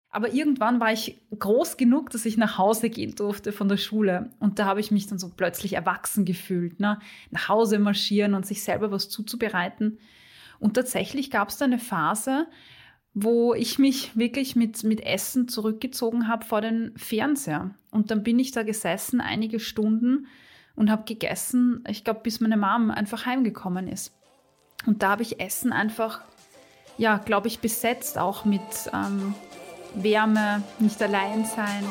Aber irgendwann war ich groß genug, dass ich nach Hause gehen durfte von der Schule. Und da habe ich mich dann so plötzlich erwachsen gefühlt, ne? Nach Hause marschieren und sich selber was zuzubereiten. Und tatsächlich gab es da eine Phase, wo ich mich wirklich mit Essen zurückgezogen habe vor den Fernseher. Und dann bin ich da gesessen, einige Stunden und habe gegessen, ich glaube, bis meine Mom einfach heimgekommen ist. Und da habe ich Essen einfach, ja, glaube ich, besetzt, auch mit Wärme, nicht allein sein.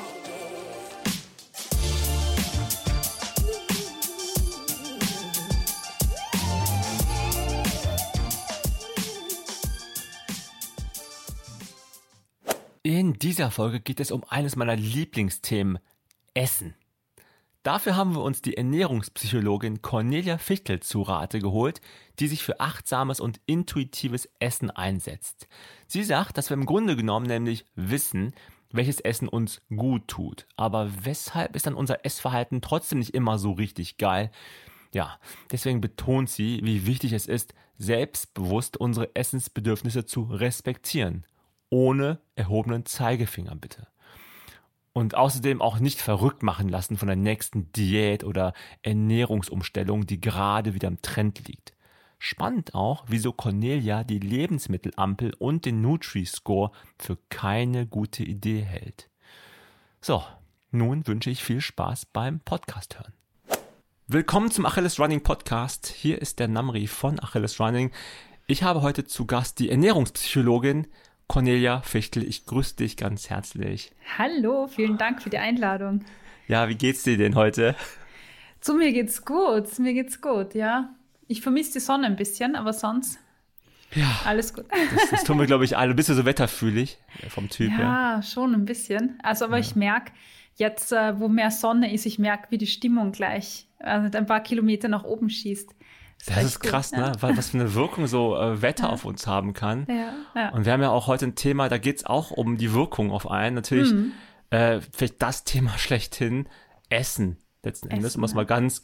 In dieser Folge geht es um eines meiner Lieblingsthemen, Essen. Dafür haben wir uns die Ernährungspsychologin Cornelia Fichtel zu Rate geholt, die sich für achtsames und intuitives Essen einsetzt. Sie sagt, dass wir im Grunde genommen nämlich wissen, welches Essen uns gut tut. Aber weshalb ist dann unser Essverhalten trotzdem nicht immer so richtig geil? Ja, deswegen betont sie, wie wichtig es ist, selbstbewusst unsere Essensbedürfnisse zu respektieren. Ohne erhobenen Zeigefinger bitte. Und außerdem auch nicht verrückt machen lassen von der nächsten Diät oder Ernährungsumstellung, die gerade wieder im Trend liegt. Spannend auch, wieso Cornelia die Lebensmittelampel und den Nutri-Score für keine gute Idee hält. So, nun wünsche ich viel Spaß beim Podcast hören. Willkommen zum Achilles Running Podcast. Hier ist der Namri von Achilles Running. Ich habe heute zu Gast die Ernährungspsychologin Cornelia Fichtel. Ich grüße dich ganz herzlich. Hallo, vielen Dank für die Einladung. Ja, wie geht's dir denn heute? Mir geht's gut, ja. Ich vermisse die Sonne ein bisschen, aber sonst alles gut. Das tun wir, glaube ich, alle. Bist du so wetterfühlig vom Typ her? Ja, schon ein bisschen. Also, aber ich merke jetzt, wo mehr Sonne ist, ich merke, wie die Stimmung gleich mit ein paar Kilometer nach oben schießt. Das ist krass, ne? Was für eine Wirkung so Wetter auf uns haben kann. Ja. Und wir haben ja auch heute ein Thema, da geht's auch um die Wirkung auf einen. Natürlich vielleicht das Thema schlechthin, Essen letzten Endes, um es mal ganz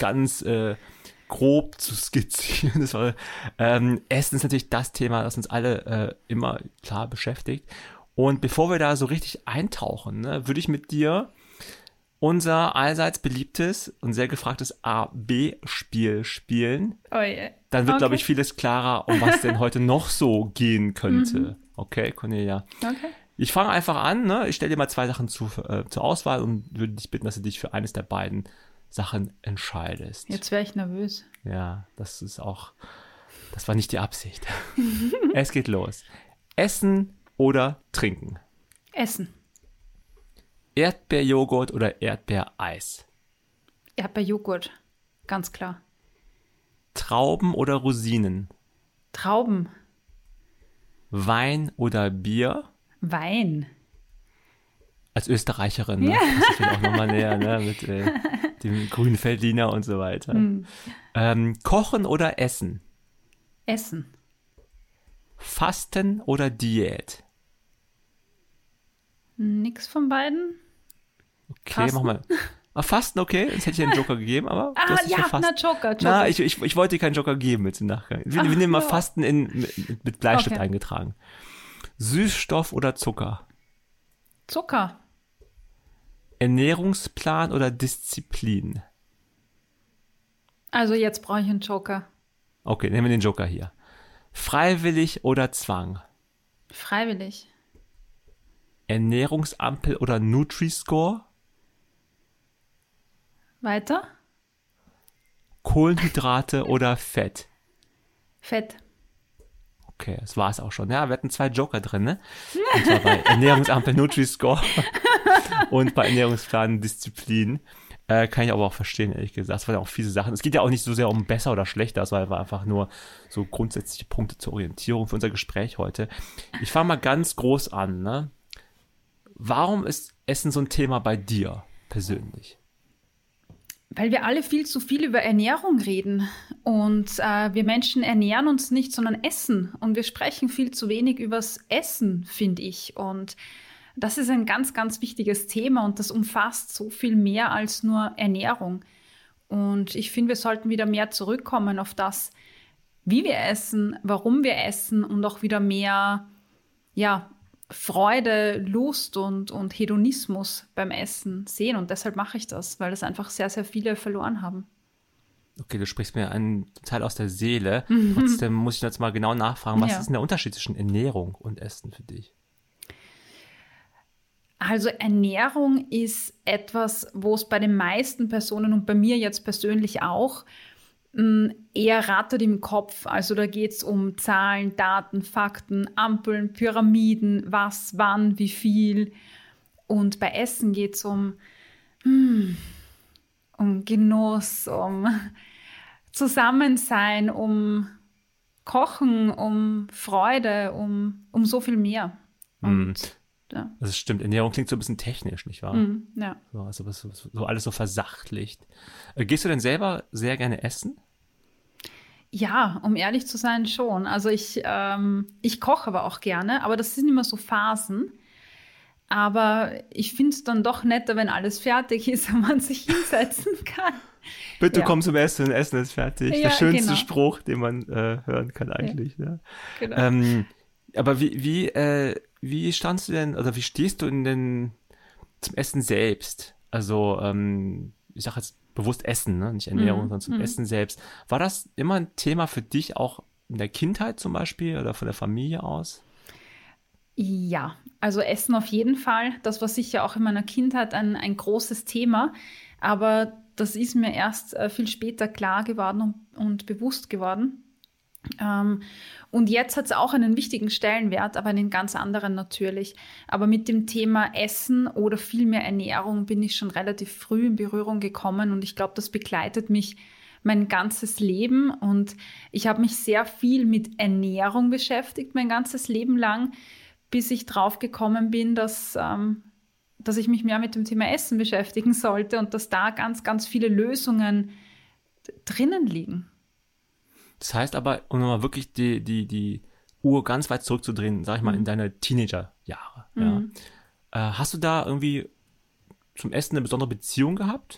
grob zu skizzieren. Essen ist natürlich das Thema, das uns alle immer klar beschäftigt. Und bevor wir da so richtig eintauchen, ne, würde ich mit dir unser allseits beliebtes und sehr gefragtes A-B-Spiel spielen. Oh yeah. Dann wird, glaube ich, vieles klarer, um was denn heute noch so gehen könnte. Okay, Cornelia. Okay. Ich fange einfach an. Ne? Ich stelle dir mal zwei Sachen zur Auswahl und würde dich bitten, dass du dich für eines der beiden Sachen entscheidest. Jetzt wäre ich nervös. Ja, das war nicht die Absicht. Es geht los. Essen oder trinken? Essen. Erdbeerjoghurt oder Erdbeereis? Erdbeerjoghurt, ganz klar. Trauben oder Rosinen? Trauben. Wein oder Bier? Wein. Als Österreicherin, ne? Das ist natürlich auch nochmal näher, ne? Mit dem grünen Feldliner und so weiter. Kochen oder Essen? Essen. Fasten oder Diät? Nix von beiden. Okay, Fasten. mach mal. Fasten, okay, jetzt hätte ich dir einen Joker gegeben, aber du hast dich für Fasten. Joker. Na, ich wollte dir keinen Joker geben jetzt im Nachgang. Wir nehmen mal Fasten mit Bleistift eingetragen. Süßstoff oder Zucker? Zucker. Ernährungsplan oder Disziplin? Also jetzt brauche ich einen Joker. Okay, nehmen wir den Joker hier. Freiwillig oder Zwang? Freiwillig. Ernährungsampel oder Nutri-Score? Weiter? Kohlenhydrate oder Fett? Fett. Okay, das war's auch schon. Ja, wir hatten 2 Joker drin, ne? Und zwar bei Ernährungsampel Nutri-Score und bei Ernährungsplan Disziplin. Kann ich aber auch verstehen, ehrlich gesagt. Das waren ja auch fiese Sachen. Es geht ja auch nicht so sehr um besser oder schlechter, das war einfach nur so grundsätzliche Punkte zur Orientierung für unser Gespräch heute. Ich fange mal ganz groß an, ne? Warum ist Essen so ein Thema bei dir persönlich? Weil wir alle viel zu viel über Ernährung reden und wir Menschen ernähren uns nicht, sondern essen und wir sprechen viel zu wenig übers Essen, finde ich. Und das ist ein ganz, ganz wichtiges Thema und das umfasst so viel mehr als nur Ernährung. Und ich finde, wir sollten wieder mehr zurückkommen auf das, wie wir essen, warum wir essen und auch wieder mehr Freude, Lust und Hedonismus beim Essen sehen. Und deshalb mache ich das, weil das einfach sehr, sehr viele verloren haben. Okay, du sprichst mir einen Teil aus der Seele. Trotzdem muss ich jetzt mal genau nachfragen, was ist denn der Unterschied zwischen Ernährung und Essen für dich? Also Ernährung ist etwas, wo es bei den meisten Personen und bei mir jetzt persönlich auch eher rattert im Kopf. Also da geht es um Zahlen, Daten, Fakten, Ampeln, Pyramiden, was, wann, wie viel. Und bei Essen geht es um Genuss, um Zusammensein, um Kochen, um Freude, um so viel mehr. Und ja. Das stimmt, Ernährung klingt so ein bisschen technisch, nicht wahr? Ja. So alles so versachtlicht. Gehst du denn selber sehr gerne essen? Ja, um ehrlich zu sein, schon. Also ich koche aber auch gerne, aber das sind immer so Phasen. Aber ich finde es dann doch netter, wenn alles fertig ist und man sich hinsetzen kann. Bitte komm zum Essen, Essen ist fertig. Ja, der schönste genau. Spruch, den man hören kann eigentlich. Ja. Genau. Aber wie standst du denn, oder wie stehst du zum Essen selbst? Also, ich sage jetzt bewusst Essen, ne? Nicht Ernährung, sondern zum Essen selbst. War das immer ein Thema für dich auch in der Kindheit zum Beispiel oder von der Familie aus? Ja, also Essen auf jeden Fall. Das war sicher auch in meiner Kindheit ein großes Thema. Aber das ist mir erst viel später klar geworden und bewusst geworden. Und jetzt hat es auch einen wichtigen Stellenwert, aber einen ganz anderen natürlich. Aber mit dem Thema Essen oder vielmehr Ernährung bin ich schon relativ früh in Berührung gekommen und ich glaube, das begleitet mich mein ganzes Leben und ich habe mich sehr viel mit Ernährung beschäftigt, mein ganzes Leben lang, bis ich drauf gekommen bin, dass ich mich mehr mit dem Thema Essen beschäftigen sollte und dass da ganz, ganz viele Lösungen drinnen liegen. Das heißt aber, um nochmal wirklich die Uhr ganz weit zurückzudrehen, sag ich mal, in deine Teenagerjahre. Ja. Hast du da irgendwie zum Essen eine besondere Beziehung gehabt?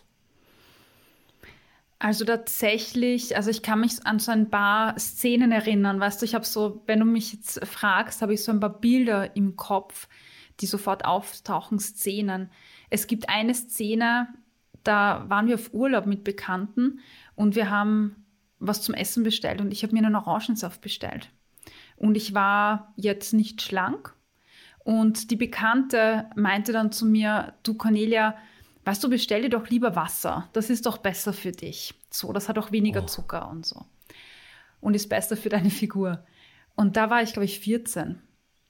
Also tatsächlich, also ich kann mich an so ein paar Szenen erinnern, weißt du, ich habe so, wenn du mich jetzt fragst, habe ich so ein paar Bilder im Kopf, die sofort auftauchen, Szenen. Es gibt eine Szene, da waren wir auf Urlaub mit Bekannten und wir haben was zum Essen bestellt und ich habe mir einen Orangensaft bestellt. Und ich war jetzt nicht schlank und die Bekannte meinte dann zu mir, du Cornelia, weißt du, bestell dir doch lieber Wasser, das ist doch besser für dich. So, das hat auch weniger Zucker und so. Und ist besser für deine Figur. Und da war ich, glaube ich, 14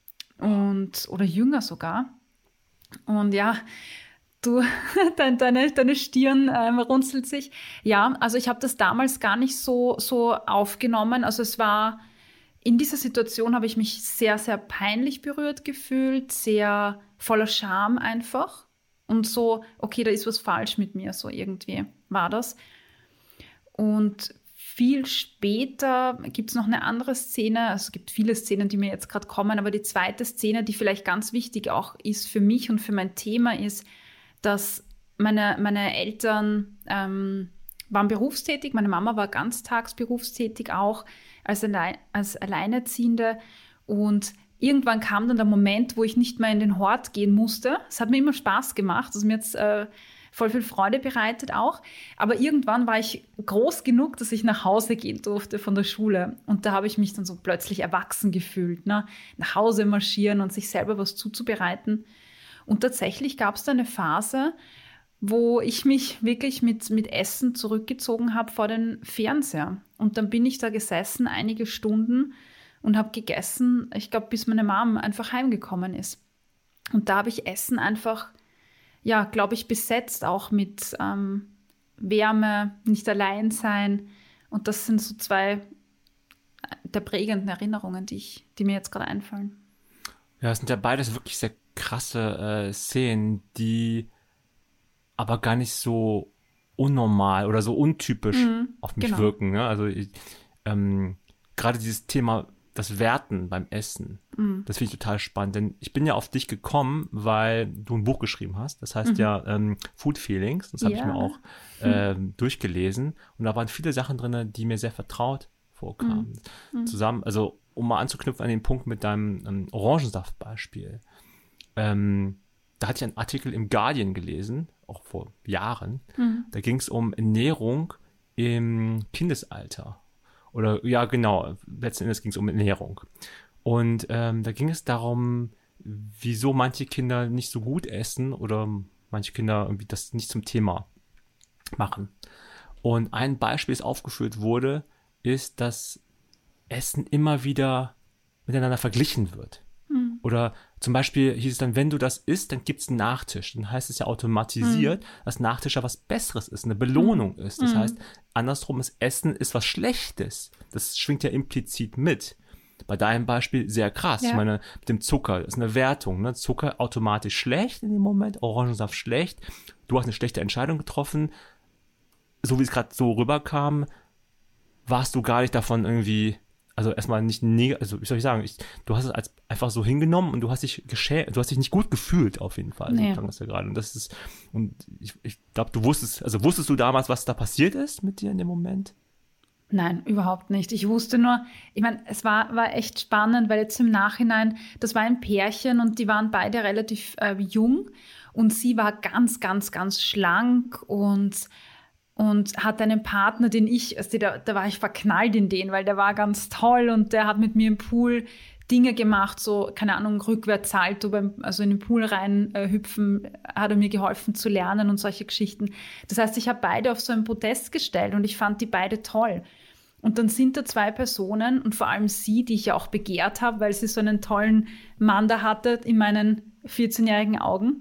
oder jünger sogar. Und ja, du, deine Stirn runzelt sich. Ja, also ich habe das damals gar nicht so aufgenommen. Also es war, in dieser Situation habe ich mich sehr, sehr peinlich berührt gefühlt, sehr voller Scham einfach. Und so, okay, da ist was falsch mit mir, so irgendwie war das. Und viel später gibt es noch eine andere Szene, also es gibt viele Szenen, die mir jetzt gerade kommen, aber die zweite Szene, die vielleicht ganz wichtig auch ist für mich und für mein Thema ist, dass meine Eltern waren berufstätig, meine Mama war ganztags berufstätig auch als Alleinerziehende und irgendwann kam dann der Moment, wo ich nicht mehr in den Hort gehen musste. Es hat mir immer Spaß gemacht, das hat mir jetzt voll viel Freude bereitet auch, aber irgendwann war ich groß genug, dass ich nach Hause gehen durfte von der Schule und da habe ich mich dann so plötzlich erwachsen gefühlt, ne? Nach Hause marschieren und sich selber was zuzubereiten. Und tatsächlich gab es da eine Phase, wo ich mich wirklich mit Essen zurückgezogen habe vor den Fernseher. Und dann bin ich da gesessen, einige Stunden und habe gegessen, ich glaube, bis meine Mom einfach heimgekommen ist. Und da habe ich Essen einfach, ja, glaube ich, besetzt, auch mit Wärme, nicht allein sein. Und das sind so zwei der prägenden Erinnerungen, die mir jetzt gerade einfallen. Ja, es sind ja beides wirklich sehr krasse Szenen, die aber gar nicht so unnormal oder so untypisch auf mich wirken. Ne? Also gerade dieses Thema, das Werten beim Essen, das finde ich total spannend. Denn ich bin ja auf dich gekommen, weil du ein Buch geschrieben hast. Das heißt ja Food Feelings. Das habe ich mir auch durchgelesen. Und da waren viele Sachen drin, die mir sehr vertraut vorkamen. Zusammen, also um mal anzuknüpfen an den Punkt mit deinem Orangensaftbeispiel. Da hatte ich einen Artikel im Guardian gelesen, auch vor Jahren. Da ging es um Ernährung im Kindesalter. Oder ja, genau, letzten Endes ging es um Ernährung. Und da ging es darum, wieso manche Kinder nicht so gut essen oder manche Kinder irgendwie das nicht zum Thema machen. Und ein Beispiel, das aufgeführt wurde, ist, dass Essen immer wieder miteinander verglichen wird. Oder zum Beispiel hieß es dann, wenn du das isst, dann gibt es einen Nachtisch. Dann heißt es ja automatisiert, dass Nachtisch ja was Besseres ist, eine Belohnung ist. Das heißt, andersrum ist Essen ist was Schlechtes. Das schwingt ja implizit mit. Bei deinem Beispiel sehr krass. Ja. Ich meine, mit dem Zucker, das ist eine Wertung. Ne? Zucker automatisch schlecht in dem Moment, Orangensaft schlecht. Du hast eine schlechte Entscheidung getroffen. So wie es gerade so rüberkam, warst du gar nicht davon irgendwie, also erstmal nicht also wie soll ich sagen, du hast es als einfach so hingenommen und du hast dich nicht gut gefühlt auf jeden Fall. Nee. Das ja gerade. Und das ist, und ich glaube, wusstest du damals, was da passiert ist mit dir in dem Moment? Nein, überhaupt nicht. Ich wusste nur, ich meine, es war echt spannend, weil jetzt im Nachhinein, das war ein Pärchen und die waren beide relativ jung und sie war ganz, ganz, ganz schlank und hatte einen Partner, den da war ich verknallt in den, weil der war ganz toll und der hat mit mir im Pool Dinge gemacht, so, keine Ahnung, Rückwärtssalto, also in den Pool rein hüpfen, hat er mir geholfen zu lernen und solche Geschichten. Das heißt, ich habe beide auf so einen Podest gestellt und ich fand die beide toll. Und dann sind da zwei Personen und vor allem sie, die ich ja auch begehrt habe, weil sie so einen tollen Mann da hatte in meinen 14-jährigen Augen.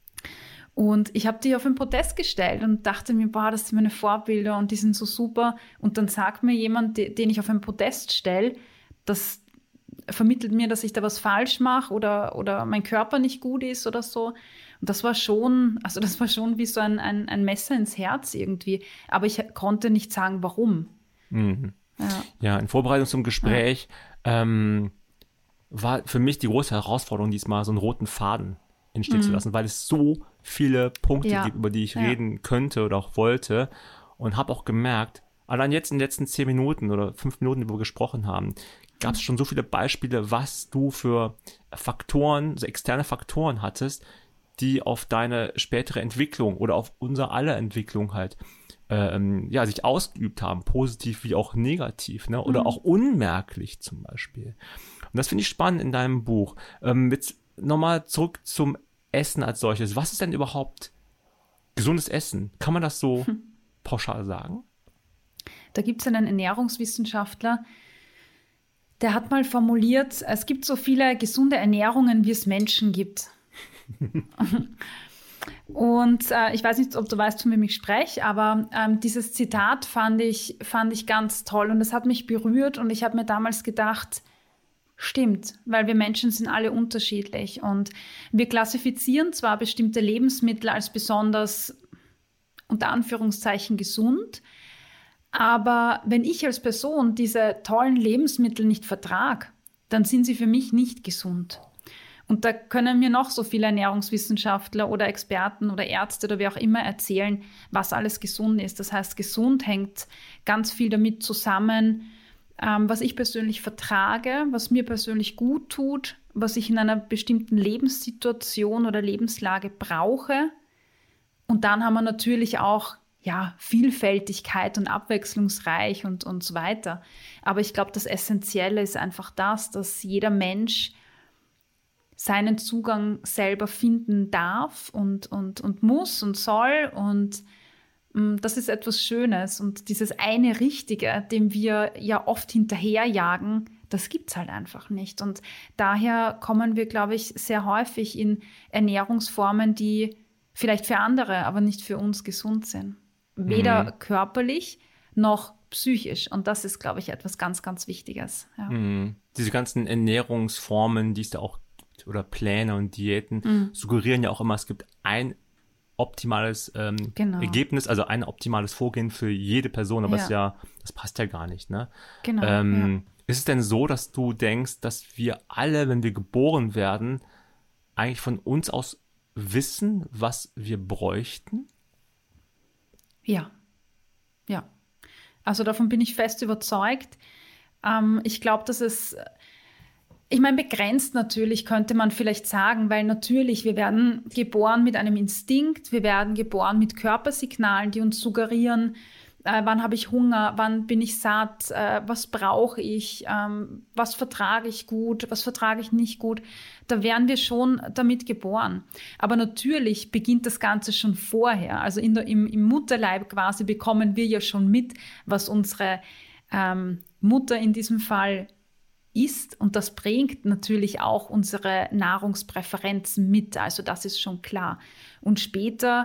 Und ich habe die auf ein Podest gestellt und dachte mir, boah, das sind meine Vorbilder und die sind so super. Und dann sagt mir jemand, den ich auf ein Podest stelle, das vermittelt mir, dass ich da was falsch mache oder mein Körper nicht gut ist oder so. Und das war schon wie so ein Messer ins Herz irgendwie. Aber ich konnte nicht sagen, warum. Mhm. Ja, in Vorbereitung zum Gespräch war für mich die große Herausforderung diesmal, so einen roten Faden entstehen zu lassen, weil es so viele Punkte gibt, über die ich reden könnte oder auch wollte, und habe auch gemerkt, allein jetzt in den letzten 10 Minuten oder 5 Minuten, wo wir gesprochen haben, gab es schon so viele Beispiele, was du für Faktoren, so externe Faktoren hattest, die auf deine spätere Entwicklung oder auf unser aller Entwicklung halt sich ausgeübt haben, positiv wie auch negativ, ne? Oder auch unmerklich zum Beispiel. Und das finde ich spannend in deinem Buch. Jetzt nochmal zurück zum Essen als solches. Was ist denn überhaupt gesundes Essen? Kann man das so pauschal sagen? Da gibt es einen Ernährungswissenschaftler, der hat mal formuliert, es gibt so viele gesunde Ernährungen, wie es Menschen gibt. Und ich weiß nicht, ob du weißt, von wem ich spreche, aber dieses Zitat fand ich ganz toll und es hat mich berührt und ich habe mir damals gedacht, stimmt, weil wir Menschen sind alle unterschiedlich und wir klassifizieren zwar bestimmte Lebensmittel als besonders, unter Anführungszeichen, gesund, aber wenn ich als Person diese tollen Lebensmittel nicht vertrage, dann sind sie für mich nicht gesund. Und da können mir noch so viele Ernährungswissenschaftler oder Experten oder Ärzte oder wer auch immer erzählen, was alles gesund ist. Das heißt, gesund hängt ganz viel damit zusammen, was ich persönlich vertrage, was mir persönlich gut tut, was ich in einer bestimmten Lebenssituation oder Lebenslage brauche. Und dann haben wir natürlich auch Vielfältigkeit und abwechslungsreich und so weiter. Aber ich glaube, das Essentielle ist einfach das, dass jeder Mensch seinen Zugang selber finden darf und muss und soll. Und das ist etwas Schönes. Und dieses eine Richtige, dem wir ja oft hinterherjagen, das gibt es halt einfach nicht. Und daher kommen wir, glaube ich, sehr häufig in Ernährungsformen, die vielleicht für andere, aber nicht für uns gesund sind. Weder körperlich noch psychisch. Und das ist, glaube ich, etwas ganz, ganz Wichtiges. Ja. Diese ganzen Ernährungsformen, die es da auch gibt, oder Pläne und Diäten, suggerieren ja auch immer, es gibt ein optimales Ergebnis, also ein optimales Vorgehen für jede Person, aber das passt ja gar nicht. Ne? Genau. Ist es denn so, dass du denkst, dass wir alle, wenn wir geboren werden, eigentlich von uns aus wissen, was wir bräuchten? Ja. Also davon bin ich fest überzeugt. Ich glaube, dass es Ich meine, begrenzt natürlich könnte man vielleicht sagen, weil natürlich, wir werden geboren mit einem Instinkt, wir werden geboren mit Körpersignalen, die uns suggerieren, wann habe ich Hunger, wann bin ich satt, was brauche ich, was vertrage ich gut, was vertrage ich nicht gut. Da werden wir schon damit geboren. Aber natürlich beginnt das Ganze schon vorher. Also im Mutterleib quasi bekommen wir ja schon mit, was unsere Mutter in diesem Fall isst, und das prägt natürlich auch unsere Nahrungspräferenzen mit, also das ist schon klar. Und später,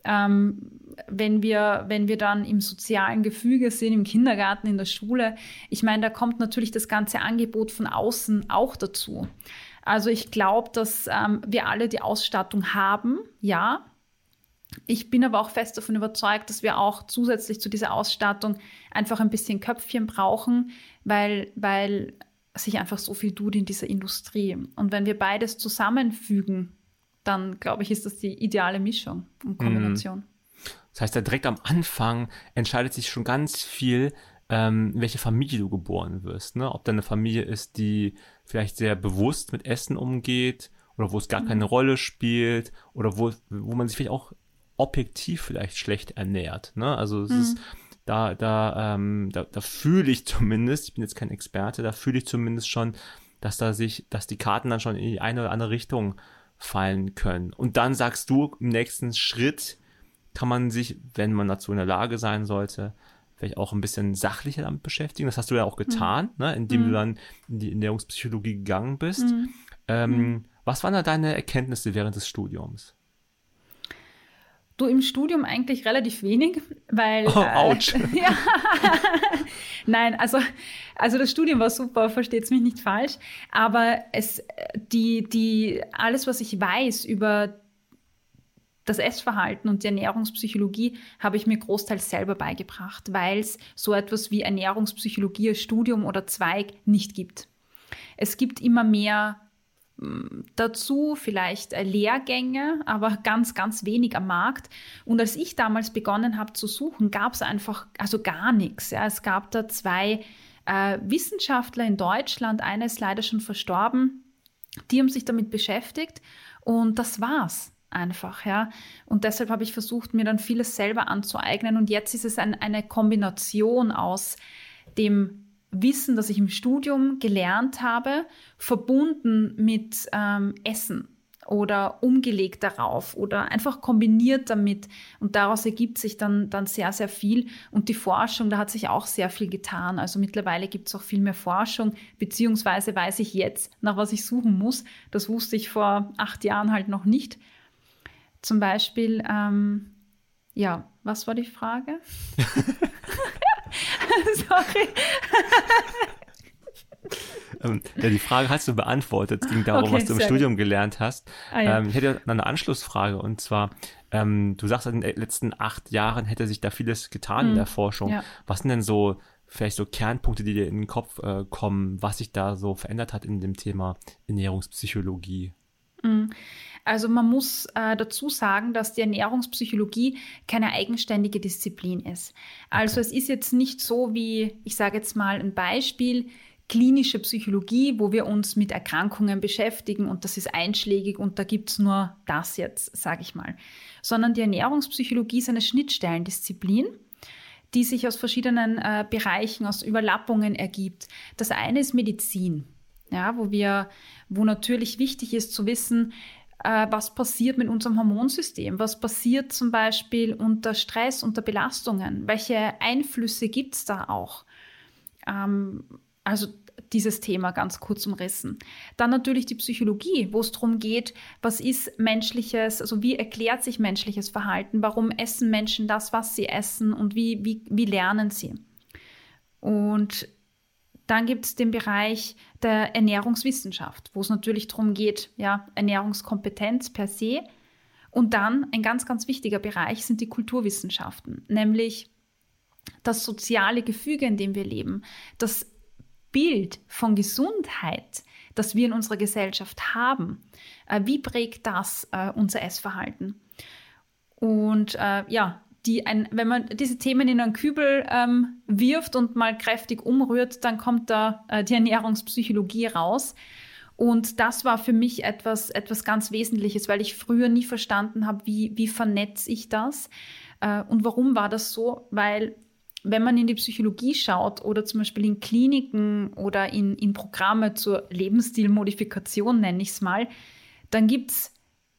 wenn wir dann im sozialen Gefüge sind, im Kindergarten, in der Schule, ich meine, da kommt natürlich das ganze Angebot von außen auch dazu. Also ich glaube, dass wir alle die Ausstattung haben, ja. Ich bin aber auch fest davon überzeugt, dass wir auch zusätzlich zu dieser Ausstattung einfach ein bisschen Köpfchen brauchen, weil sich einfach so viel tut in dieser Industrie. Und wenn wir beides zusammenfügen, dann, glaube ich, ist das die ideale Mischung und Kombination. Das heißt, ja, direkt am Anfang entscheidet sich schon ganz viel, in welche Familie du geboren wirst. Ne? Ob da eine Familie ist, die vielleicht sehr bewusst mit Essen umgeht oder wo es gar keine Rolle spielt oder wo man sich vielleicht auch objektiv vielleicht schlecht ernährt. Ne? Also es ist Da fühle ich zumindest, ich bin jetzt kein Experte, da fühle ich zumindest schon, dass die Karten dann schon in die eine oder andere Richtung fallen können. Und dann sagst du, im nächsten Schritt kann man sich, wenn man dazu in der Lage sein sollte, vielleicht auch ein bisschen sachlicher damit beschäftigen. Das hast du ja auch getan, ne? Indem du dann in die Ernährungspsychologie gegangen bist. Was waren da deine Erkenntnisse während des Studiums? Du, im Studium eigentlich relativ wenig, weil... Oh, ouch. Ja. Nein, also das Studium war super, versteht's mich nicht falsch, aber alles, was ich weiß über das Essverhalten und die Ernährungspsychologie, habe ich mir großteils selber beigebracht, weil es so etwas wie Ernährungspsychologie als Studium oder Zweig nicht gibt. Es gibt immer mehr dazu, vielleicht Lehrgänge, aber ganz, ganz wenig am Markt. Und als ich damals begonnen habe zu suchen, gab es einfach gar nichts. Ja. Es gab da 2 Wissenschaftler in Deutschland, einer ist leider schon verstorben, die haben sich damit beschäftigt und das war's einfach. Ja. Und deshalb habe ich versucht, mir dann vieles selber anzueignen und jetzt ist es eine Kombination aus dem Wissen, das ich im Studium gelernt habe, verbunden mit Essen oder umgelegt darauf oder einfach kombiniert damit. Und daraus ergibt sich dann sehr, sehr viel. Und die Forschung, da hat sich auch sehr viel getan. Also mittlerweile gibt es auch viel mehr Forschung, beziehungsweise weiß ich jetzt, nach was ich suchen muss. Das wusste ich vor 8 Jahren halt noch nicht. Zum Beispiel, was war die Frage? Sorry. Die Frage hast du beantwortet. Es ging darum, Okay, was du im Studium gelernt hast. Ja. Ich hätte eine Anschlussfrage und zwar, du sagst, in den letzten 8 Jahren hätte sich da vieles getan in der Forschung. Ja. Was sind denn vielleicht so Kernpunkte, die dir in den Kopf kommen, was sich da so verändert hat in dem Thema Ernährungspsychologie? Also man muss dazu sagen, dass die Ernährungspsychologie keine eigenständige Disziplin ist. Also es ist jetzt nicht so wie, ich sage jetzt mal ein Beispiel, klinische Psychologie, wo wir uns mit Erkrankungen beschäftigen und das ist einschlägig und da gibt es nur das jetzt, sage ich mal. Sondern die Ernährungspsychologie ist eine Schnittstellendisziplin, die sich aus verschiedenen Bereichen, aus Überlappungen ergibt. Das eine ist Medizin, ja, wo natürlich wichtig ist zu wissen, was passiert mit unserem Hormonsystem, was passiert zum Beispiel unter Stress, unter Belastungen, welche Einflüsse gibt es da auch. Also dieses Thema ganz kurz umrissen. Dann natürlich die Psychologie, wo es darum geht, was ist menschliches, also wie erklärt sich menschliches Verhalten, warum essen Menschen das, was sie essen und wie lernen sie. Und dann gibt es den Bereich der Ernährungswissenschaft, wo es natürlich darum geht, ja, Ernährungskompetenz per se. Und dann ein ganz, ganz wichtiger Bereich sind die Kulturwissenschaften, nämlich das soziale Gefüge, in dem wir leben, das Bild von Gesundheit, das wir in unserer Gesellschaft haben. Wie prägt das unser Essverhalten? Und wenn man diese Themen in einen Kübel wirft und mal kräftig umrührt, dann kommt da die Ernährungspsychologie raus. Und das war für mich etwas ganz Wesentliches, weil ich früher nie verstanden habe, wie vernetze ich das? Und warum war das so? Weil wenn man in die Psychologie schaut oder zum Beispiel in Kliniken oder in Programme zur Lebensstilmodifikation, nenne ich es mal, dann gibt es,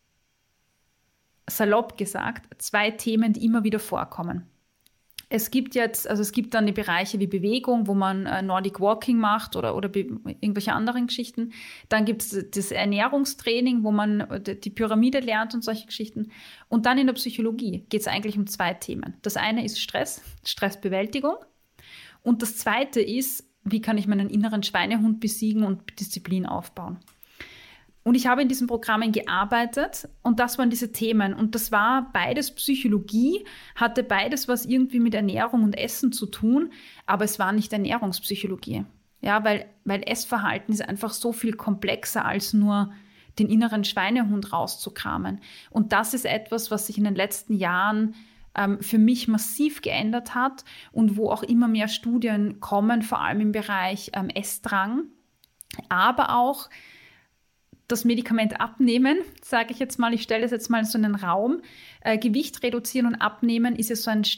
salopp gesagt, 2 Themen, die immer wieder vorkommen. Es gibt dann die Bereiche wie Bewegung, wo man Nordic Walking macht oder irgendwelche anderen Geschichten. Dann gibt es das Ernährungstraining, wo man die Pyramide lernt und solche Geschichten. Und dann in der Psychologie geht es eigentlich um 2 Themen. Das eine ist Stressbewältigung. Und das zweite ist, wie kann ich meinen inneren Schweinehund besiegen und Disziplin aufbauen. Und ich habe in diesen Programmen gearbeitet und das waren diese Themen. Und das war beides Psychologie, hatte beides was irgendwie mit Ernährung und Essen zu tun, aber es war nicht Ernährungspsychologie. Ja, weil Essverhalten ist einfach so viel komplexer als nur den inneren Schweinehund rauszukramen. Und das ist etwas, was sich in den letzten Jahren für mich massiv geändert hat und wo auch immer mehr Studien kommen, vor allem im Bereich Essdrang, aber auch das Medikament abnehmen, sage ich jetzt mal, ich stelle das jetzt mal in so einen Raum. Gewicht reduzieren und abnehmen ist ja so ein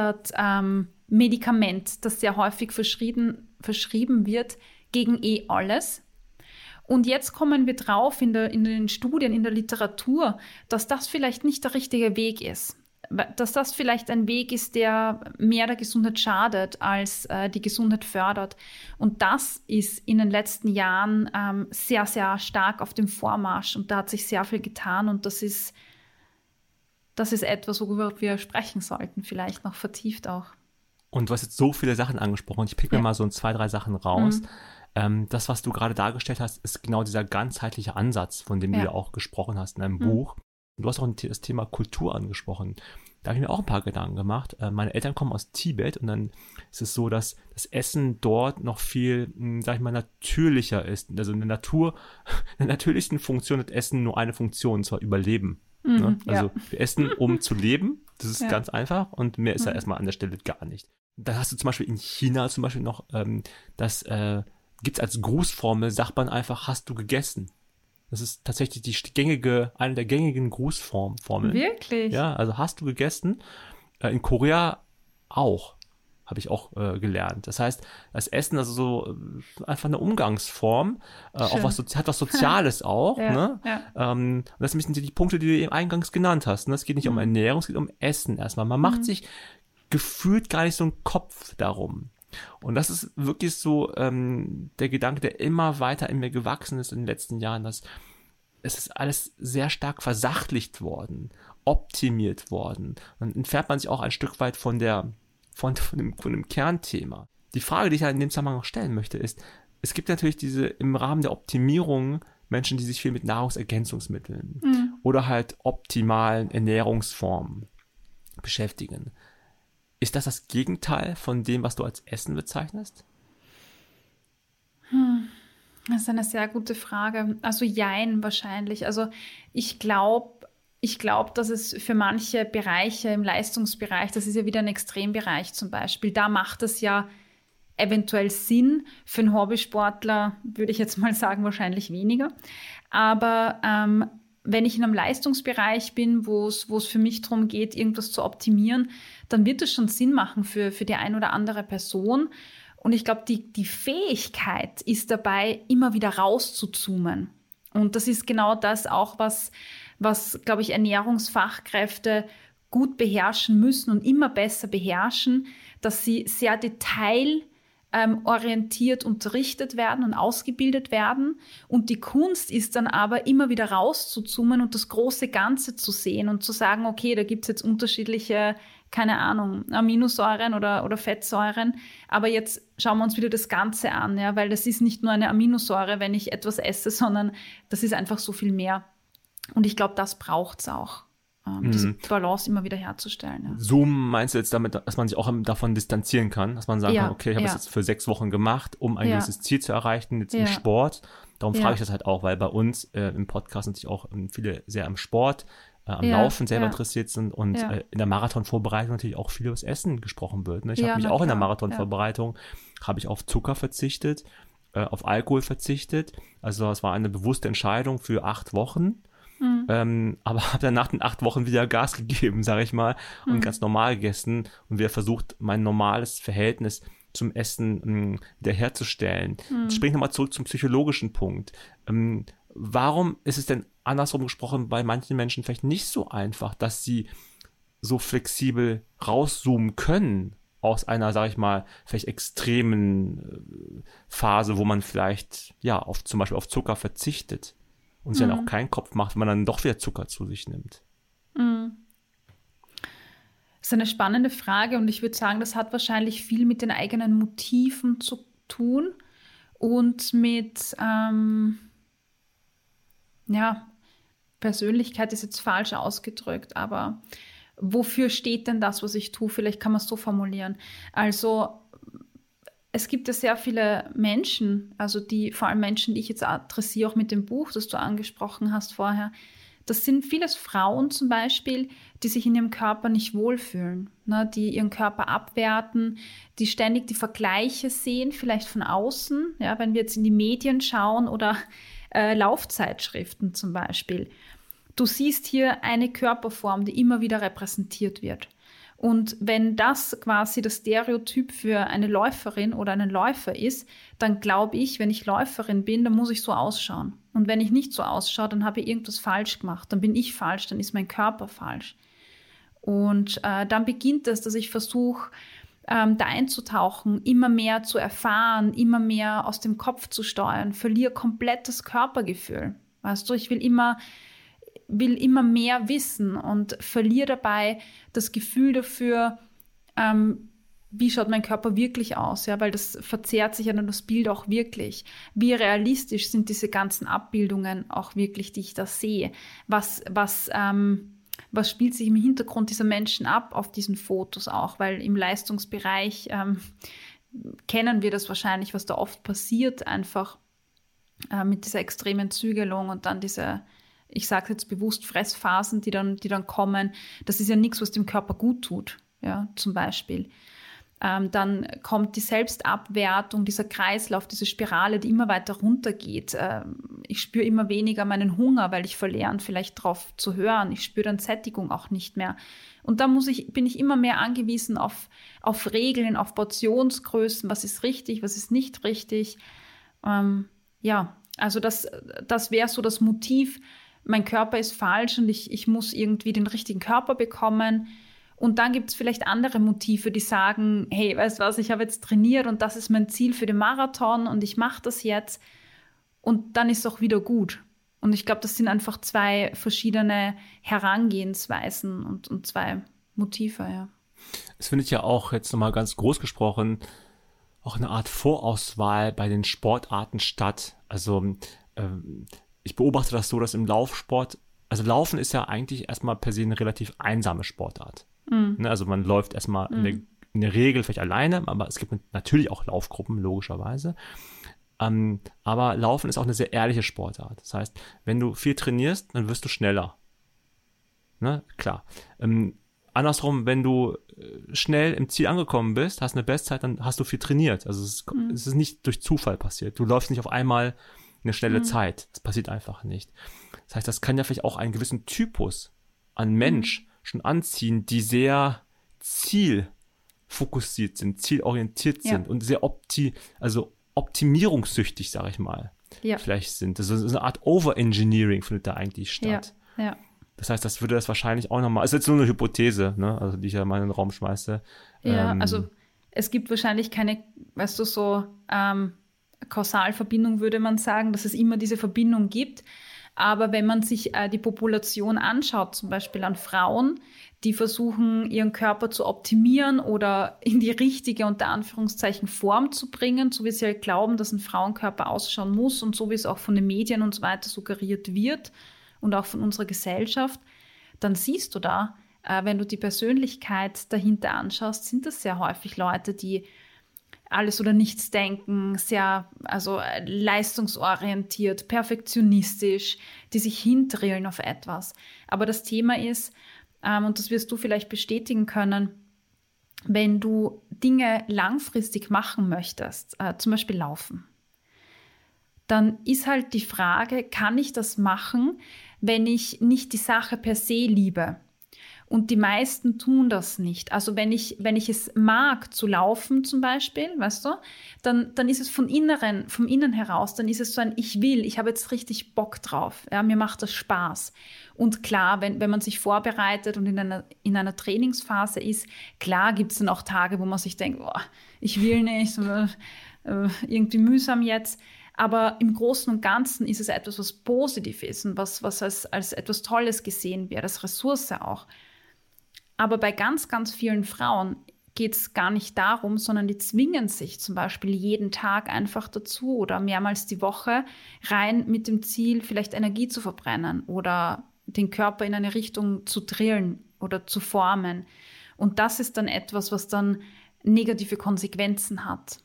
Standard-Medikament, das sehr häufig verschrieben wird gegen alles. Und jetzt kommen wir drauf in den Studien, in der Literatur, dass das vielleicht nicht der richtige Weg ist. Dass das vielleicht ein Weg ist, der mehr der Gesundheit schadet, als die Gesundheit fördert. Und das ist in den letzten Jahren sehr, sehr stark auf dem Vormarsch. Und da hat sich sehr viel getan. Und das ist etwas, worüber wir sprechen sollten, vielleicht noch vertieft auch. Und du hast jetzt so viele Sachen angesprochen. Ich pick mir mal so 2, 3 Sachen raus. Das, was du gerade dargestellt hast, ist genau dieser ganzheitliche Ansatz, von dem du ja auch gesprochen hast in deinem Buch. Du hast auch das Thema Kultur angesprochen. Da habe ich mir auch ein paar Gedanken gemacht. Meine Eltern kommen aus Tibet und dann ist es so, dass das Essen dort noch viel, sag ich mal, natürlicher ist. Also in der natürlichsten Funktion hat Essen nur eine Funktion, und zwar Überleben. Ne? Also wir essen, um zu leben. Das ist ganz einfach und mehr ist ja erstmal an der Stelle gar nicht. Dann hast du zum Beispiel in China zum Beispiel noch, das gibt es als Grußformel, sagt man einfach, hast du gegessen. Das ist tatsächlich eine der gängigen Grußformeln. Wirklich? Ja, also hast du gegessen. In Korea auch, habe ich auch gelernt. Das heißt, das Essen, also so einfach eine Umgangsform, auch hat was Soziales auch. Ne? Und das sind die Punkte, die du eben eingangs genannt hast. Ne? Es geht nicht um Ernährung, es geht um Essen erstmal. Man macht sich gefühlt gar nicht so einen Kopf darum. Und das ist wirklich so der Gedanke, der immer weiter in mir gewachsen ist in den letzten Jahren, dass es ist alles sehr stark versachlicht worden, optimiert worden. Dann entfernt man sich auch ein Stück weit von dem Kernthema. Die Frage, die ich in dem Zusammenhang noch stellen möchte, ist, es gibt natürlich im Rahmen der Optimierung Menschen, die sich viel mit Nahrungsergänzungsmitteln oder halt optimalen Ernährungsformen beschäftigen. Ist das Gegenteil von dem, was du als Essen bezeichnest? Das ist eine sehr gute Frage. Also jein wahrscheinlich. Also ich glaube, dass es für manche Bereiche im Leistungsbereich, das ist ja wieder ein Extrembereich zum Beispiel, da macht es ja eventuell Sinn. Für einen Hobbysportler würde ich jetzt mal sagen, wahrscheinlich weniger. Aber wenn ich in einem Leistungsbereich bin, wo es für mich darum geht, irgendwas zu optimieren, dann wird es schon Sinn machen für die ein oder andere Person. Und ich glaube, die Fähigkeit ist dabei, immer wieder rauszuzoomen. Und das ist genau das auch, was glaube ich, Ernährungsfachkräfte gut beherrschen müssen und immer besser beherrschen, dass sie sehr orientiert unterrichtet werden und ausgebildet werden. Und die Kunst ist dann aber, immer wieder rauszuzoomen und das große Ganze zu sehen und zu sagen, okay, da gibt es jetzt unterschiedliche, keine Ahnung, Aminosäuren oder Fettsäuren, aber jetzt schauen wir uns wieder das Ganze an, ja, weil das ist nicht nur eine Aminosäure, wenn ich etwas esse, sondern das ist einfach so viel mehr. Und ich glaube, das braucht es auch. Diese Balance immer wieder herzustellen. Ja. So meinst du jetzt damit, dass man sich auch davon distanzieren kann, dass man sagen kann, okay, ich habe es jetzt für 6 Wochen gemacht, um ein gewisses Ziel zu erreichen, jetzt im Sport. Darum frage ich das halt auch, weil bei uns im Podcast natürlich auch viele sehr am Sport, am Laufen selber interessiert sind und in der Marathonvorbereitung natürlich auch viel über das Essen gesprochen wird. Ne? Ich habe mich auch in der Marathonvorbereitung, habe ich auf Zucker verzichtet auf Alkohol verzichtet. Also es war eine bewusste Entscheidung für 8 Wochen. Aber habe dann nach den 8 Wochen wieder Gas gegeben, sage ich mal, und ganz normal gegessen und wieder versucht, mein normales Verhältnis zum Essen wiederherzustellen. Jetzt springe ich nochmal zurück zum psychologischen Punkt. Warum ist es denn andersrum gesprochen bei manchen Menschen vielleicht nicht so einfach, dass sie so flexibel rauszoomen können aus einer, sage ich mal, vielleicht extremen Phase, wo man vielleicht ja zum Beispiel auf Zucker verzichtet und sich dann auch keinen Kopf macht, wenn man dann doch wieder Zucker zu sich nimmt? Das ist eine spannende Frage und ich würde sagen, das hat wahrscheinlich viel mit den eigenen Motiven zu tun und mit, Persönlichkeit ist jetzt falsch ausgedrückt, aber wofür steht denn das, was ich tue? Vielleicht kann man es so formulieren. Also es gibt ja sehr viele Menschen, also vor allem Menschen, die ich jetzt adressiere, auch mit dem Buch, das du angesprochen hast vorher. Das sind vieles Frauen zum Beispiel, die sich in ihrem Körper nicht wohlfühlen, ne, die ihren Körper abwerten, die ständig die Vergleiche sehen, vielleicht von außen, ja, wenn wir jetzt in die Medien schauen oder Laufzeitschriften zum Beispiel. Du siehst hier eine Körperform, die immer wieder repräsentiert wird. Und wenn das quasi das Stereotyp für eine Läuferin oder einen Läufer ist, dann glaube ich, wenn ich Läuferin bin, dann muss ich so ausschauen. Und wenn ich nicht so ausschaue, dann habe ich irgendwas falsch gemacht. Dann bin ich falsch, dann ist mein Körper falsch. Und dann beginnt es, dass ich versuche, da einzutauchen, immer mehr zu erfahren, immer mehr aus dem Kopf zu steuern, verliere komplett das Körpergefühl. Weißt du, ich will immer mehr wissen und verliere dabei das Gefühl dafür, wie schaut mein Körper wirklich aus, ja, weil das verzerrt sich ja dann das Bild auch wirklich. Wie realistisch sind diese ganzen Abbildungen auch wirklich, die ich da sehe? Was spielt sich im Hintergrund dieser Menschen ab auf diesen Fotos auch? Weil im Leistungsbereich kennen wir das wahrscheinlich, was da oft passiert, einfach mit dieser extremen Zügelung und dann diese, ich sage jetzt bewusst, Fressphasen, die dann kommen. Das ist ja nichts, was dem Körper gut tut, ja, zum Beispiel. Dann kommt die Selbstabwertung, dieser Kreislauf, diese Spirale, die immer weiter runtergeht. Ich spüre immer weniger meinen Hunger, weil ich verlerne, vielleicht drauf zu hören. Ich spüre dann Sättigung auch nicht mehr. Und da bin ich immer mehr angewiesen auf Regeln, auf Portionsgrößen. Was ist richtig, was ist nicht richtig? Also das wäre so das Motiv. Mein Körper ist falsch und ich muss irgendwie den richtigen Körper bekommen. Und dann gibt es vielleicht andere Motive, die sagen, hey, weißt du was, ich habe jetzt trainiert und das ist mein Ziel für den Marathon und ich mache das jetzt und dann ist es auch wieder gut. Und ich glaube, das sind einfach 2 verschiedene Herangehensweisen und 2 Motive, ja. Es findet ja auch jetzt nochmal ganz groß gesprochen auch eine Art Vorauswahl bei den Sportarten statt. Also ich beobachte das so, dass im Laufsport, also Laufen ist ja eigentlich erstmal per se eine relativ einsame Sportart. Ne, also man läuft erstmal in der Regel vielleicht alleine, aber es gibt natürlich auch Laufgruppen, logischerweise. Aber Laufen ist auch eine sehr ehrliche Sportart. Das heißt, wenn du viel trainierst, dann wirst du schneller. Ne? Klar. Andersrum, wenn du schnell im Ziel angekommen bist, hast eine Bestzeit, dann hast du viel trainiert. Also es ist nicht durch Zufall passiert. Du läufst nicht auf einmal eine schnelle Zeit. Das passiert einfach nicht. Das heißt, das kann ja vielleicht auch einen gewissen Typus an Mensch schon anziehen, die sehr zielfokussiert sind, zielorientiert sind und sehr optimierungssüchtig, sage ich mal, vielleicht sind. Das ist eine Art Overengineering findet da eigentlich statt. Ja. Das heißt, das würde das wahrscheinlich auch nochmal, ist jetzt nur eine Hypothese, ne? Also die ich ja mal in den Raum schmeiße. Ja, also es gibt wahrscheinlich keine, weißt du, so Kausalverbindung würde man sagen, dass es immer diese Verbindung gibt. Aber wenn man sich die Population anschaut, zum Beispiel an Frauen, die versuchen, ihren Körper zu optimieren oder in die richtige, unter Anführungszeichen, Form zu bringen, so wie sie halt glauben, dass ein Frauenkörper ausschauen muss und so wie es auch von den Medien und so weiter suggeriert wird und auch von unserer Gesellschaft, dann siehst du da, wenn du die Persönlichkeit dahinter anschaust, sind das sehr häufig Leute, die alles oder nichts denken, sehr leistungsorientiert, perfektionistisch, die sich hindrillen auf etwas. Aber das Thema ist, und das wirst du vielleicht bestätigen können, wenn du Dinge langfristig machen möchtest, zum Beispiel laufen, dann ist halt die Frage, kann ich das machen, wenn ich nicht die Sache per se liebe? Und die meisten tun das nicht. Also wenn ich es mag zu laufen zum Beispiel, weißt du, dann ist es vom Innen heraus, dann ist es so ein ich habe jetzt richtig Bock drauf, ja, mir macht das Spaß. Und klar, wenn man sich vorbereitet und in einer Trainingsphase ist, klar gibt es dann auch Tage, wo man sich denkt, boah, ich will nicht, irgendwie mühsam jetzt. Aber im Großen und Ganzen ist es etwas, was positiv ist und was als etwas Tolles gesehen wird, als Ressource auch. Aber bei ganz, ganz vielen Frauen geht es gar nicht darum, sondern die zwingen sich zum Beispiel jeden Tag einfach dazu oder mehrmals die Woche rein mit dem Ziel, vielleicht Energie zu verbrennen oder den Körper in eine Richtung zu drillen oder zu formen. Und das ist dann etwas, was dann negative Konsequenzen hat.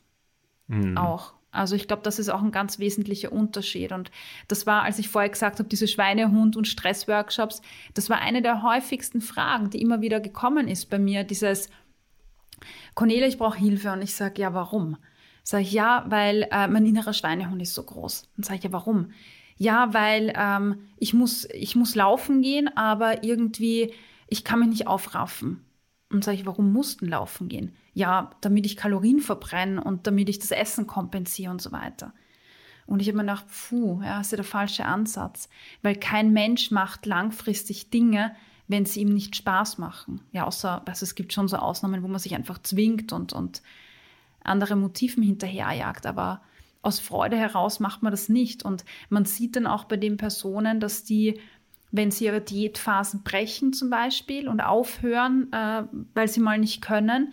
Auch. Also ich glaube, das ist auch ein ganz wesentlicher Unterschied. Und das war, als ich vorher gesagt habe, diese Schweinehund- und Stressworkshops, das war eine der häufigsten Fragen, die immer wieder gekommen ist bei mir. Dieses, Cornelia, ich brauche Hilfe. Und ich sage, ja, warum? Sage ich, ja, weil mein innerer Schweinehund ist so groß. Dann sage ich, ja, warum? Ja, weil ich muss laufen gehen, aber irgendwie, ich kann mich nicht aufraffen. Und sage ich, warum mussten laufen gehen? Ja, damit ich Kalorien verbrenne und damit ich das Essen kompensiere und so weiter. Und ich habe mir gedacht, das ist ja der falsche Ansatz. Weil kein Mensch macht langfristig Dinge, wenn sie ihm nicht Spaß machen. Ja, außer, also es gibt schon so Ausnahmen, wo man sich einfach zwingt und andere Motiven hinterherjagt. Aber aus Freude heraus macht man das nicht. Und man sieht dann auch bei den Personen, dass die, wenn sie ihre Diätphasen brechen zum Beispiel und aufhören, weil sie mal nicht können,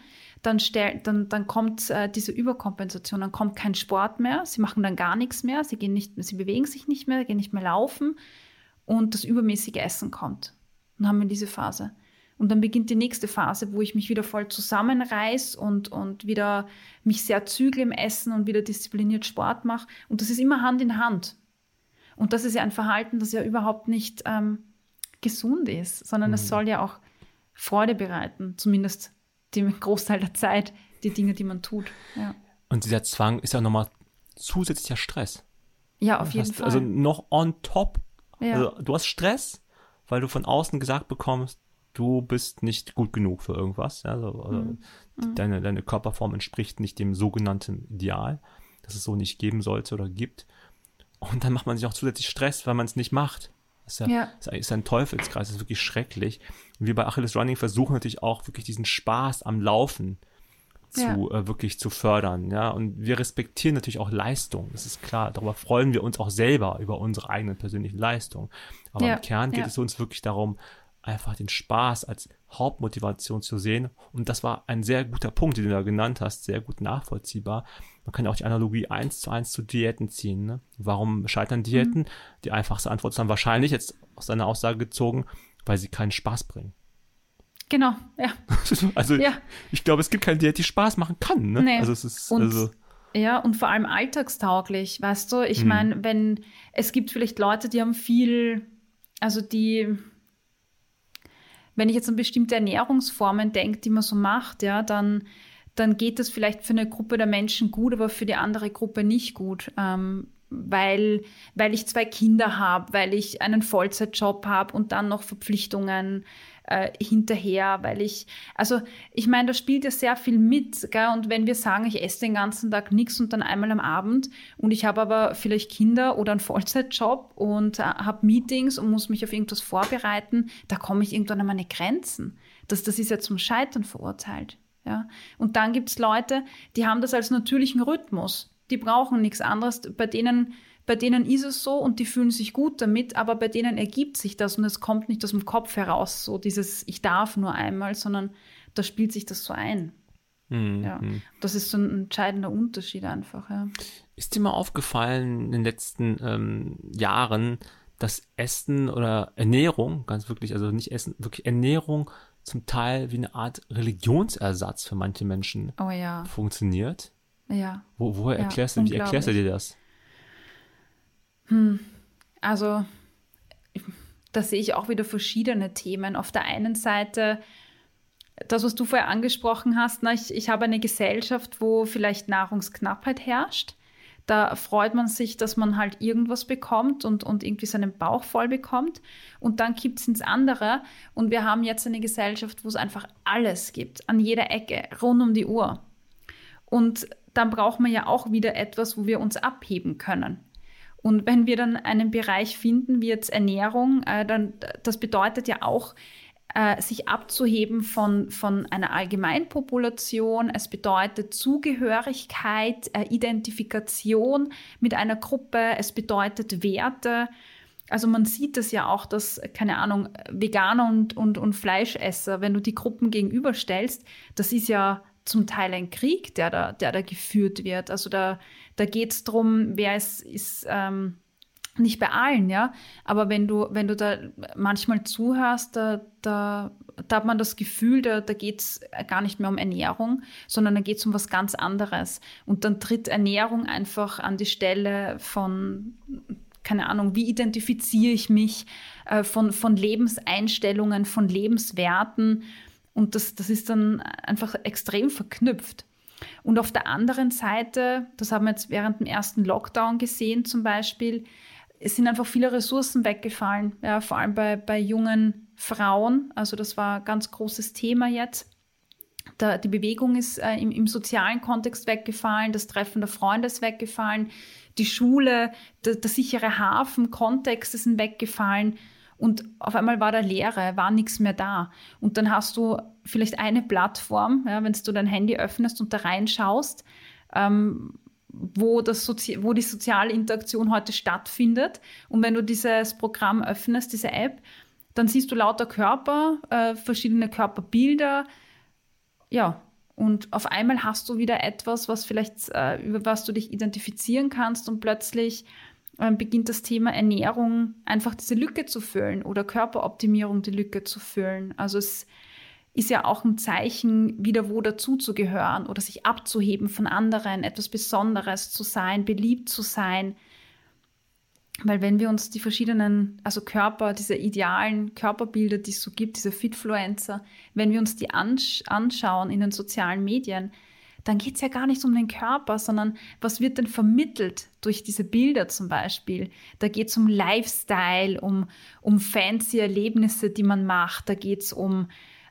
dann kommt diese Überkompensation, dann kommt kein Sport mehr, sie machen dann gar nichts mehr, sie bewegen sich nicht mehr, gehen nicht mehr laufen und das übermäßige Essen kommt. Dann haben wir diese Phase. Und dann beginnt die nächste Phase, wo ich mich wieder voll zusammenreiß und wieder mich sehr zügle im Essen und wieder diszipliniert Sport mache. Und das ist immer Hand in Hand. Und das ist ja ein Verhalten, das ja überhaupt nicht gesund ist, sondern es soll ja auch Freude bereiten, zumindest den Großteil der Zeit, die Dinge, die man tut. Ja. Und dieser Zwang ist ja nochmal zusätzlicher Stress. Ja, auf jeden Fall. Also noch on top. Ja. Also du hast Stress, weil du von außen gesagt bekommst, du bist nicht gut genug für irgendwas. Ja? Also, deine Körperform entspricht nicht dem sogenannten Ideal, das es so nicht geben sollte oder gibt. Und dann macht man sich auch zusätzlich Stress, weil man es nicht macht. Das ist ein Teufelskreis, das ist wirklich schrecklich. Und wir bei Achilles Running versuchen natürlich auch wirklich diesen Spaß am Laufen wirklich zu fördern. Ja? Und wir respektieren natürlich auch Leistung, das ist klar. Darüber freuen wir uns auch selber, über unsere eigenen persönlichen Leistungen. Aber im Kern geht es uns wirklich darum, einfach den Spaß als Hauptmotivation zu sehen. Und das war ein sehr guter Punkt, den du da genannt hast, sehr gut nachvollziehbar. Man kann ja auch die Analogie 1:1 zu Diäten ziehen. Ne? Warum scheitern Diäten? Die einfachste Antwort ist dann wahrscheinlich, jetzt aus deiner Aussage gezogen, weil sie keinen Spaß bringen. Genau, ja. Also ich glaube, es gibt keine Diät, die Spaß machen kann. Ne? Nee. Also es ist und vor allem alltagstauglich, weißt du? Ich meine, es gibt vielleicht Leute, die haben viel, also wenn ich jetzt an bestimmte Ernährungsformen denke, die man so macht, ja, dann geht das vielleicht für eine Gruppe der Menschen gut, aber für die andere Gruppe nicht gut. Weil ich 2 Kinder habe, weil ich einen Vollzeitjob habe und dann noch Verpflichtungen hinterher, ich meine, da spielt ja sehr viel mit, gell? Und wenn wir sagen, ich esse den ganzen Tag nichts und dann einmal am Abend und ich habe aber vielleicht Kinder oder einen Vollzeitjob und habe Meetings und muss mich auf irgendwas vorbereiten, da komme ich irgendwann an meine Grenzen. Das ist ja zum Scheitern verurteilt. Ja? Und dann gibt es Leute, die haben das als natürlichen Rhythmus. Die brauchen nichts anderes. Bei denen ist es so und die fühlen sich gut damit, aber bei denen ergibt sich das und es kommt nicht aus dem Kopf heraus, so dieses ich darf nur einmal, sondern da spielt sich das so ein. Ja. Das ist so ein entscheidender Unterschied einfach. Ja. Ist dir mal aufgefallen in den letzten Jahren, dass Essen oder Ernährung, ganz wirklich, also nicht Essen, wirklich Ernährung zum Teil wie eine Art Religionsersatz für manche Menschen funktioniert? Ja. Wie erklärst du dir das? Also, da sehe ich auch wieder verschiedene Themen. Auf der einen Seite, das, was du vorher angesprochen hast, ich habe eine Gesellschaft, wo vielleicht Nahrungsknappheit herrscht. Da freut man sich, dass man halt irgendwas bekommt und irgendwie seinen Bauch voll bekommt. Und dann kippt es ins andere. Und wir haben jetzt eine Gesellschaft, wo es einfach alles gibt, an jeder Ecke, rund um die Uhr. Und dann braucht man ja auch wieder etwas, wo wir uns abheben können. Und wenn wir dann einen Bereich finden, wie jetzt Ernährung, dann das bedeutet ja auch, sich abzuheben von einer Allgemeinpopulation. Es bedeutet Zugehörigkeit, Identifikation mit einer Gruppe. Es bedeutet Werte. Also man sieht es ja auch, dass, keine Ahnung, Veganer und Fleischesser, wenn du die Gruppen gegenüberstellst, das ist ja zum Teil ein Krieg, der da geführt wird. Also da geht es darum, wer ist nicht bei allen, ja, aber wenn du da manchmal zuhörst, da hat man das Gefühl, da geht es gar nicht mehr um Ernährung, sondern da geht es um was ganz anderes. Und dann tritt Ernährung einfach an die Stelle von, keine Ahnung, wie identifiziere ich mich, von Lebenseinstellungen, von Lebenswerten. Und das ist dann einfach extrem verknüpft. Und auf der anderen Seite, das haben wir jetzt während dem ersten Lockdown gesehen zum Beispiel, es sind einfach viele Ressourcen weggefallen, ja, vor allem bei jungen Frauen. Also das war ein ganz großes Thema jetzt. Die Bewegung ist im sozialen Kontext weggefallen, das Treffen der Freunde ist weggefallen, die Schule, der sichere Hafen, Kontexte sind weggefallen. Und auf einmal war da Leere, war nichts mehr da. Und dann hast du vielleicht eine Plattform, ja, wenn du dein Handy öffnest und da reinschaust, wo die soziale Interaktion heute stattfindet. Und wenn du dieses Programm öffnest, diese App, dann siehst du lauter Körper, verschiedene Körperbilder. Ja, und auf einmal hast du wieder etwas, was vielleicht, über was du dich identifizieren kannst, und plötzlich beginnt das Thema Ernährung einfach diese Lücke zu füllen oder Körperoptimierung die Lücke zu füllen. Also es ist ja auch ein Zeichen, wieder wo dazuzugehören oder sich abzuheben von anderen, etwas Besonderes zu sein, beliebt zu sein. Weil wenn wir uns die verschiedenen, also Körper, diese idealen Körperbilder, die es so gibt, diese Fitfluencer, wenn wir uns die anschauen in den sozialen Medien, dann geht es ja gar nicht um den Körper, sondern was wird denn vermittelt durch diese Bilder zum Beispiel? Da geht es um Lifestyle, um fancy Erlebnisse, die man macht. Da geht es um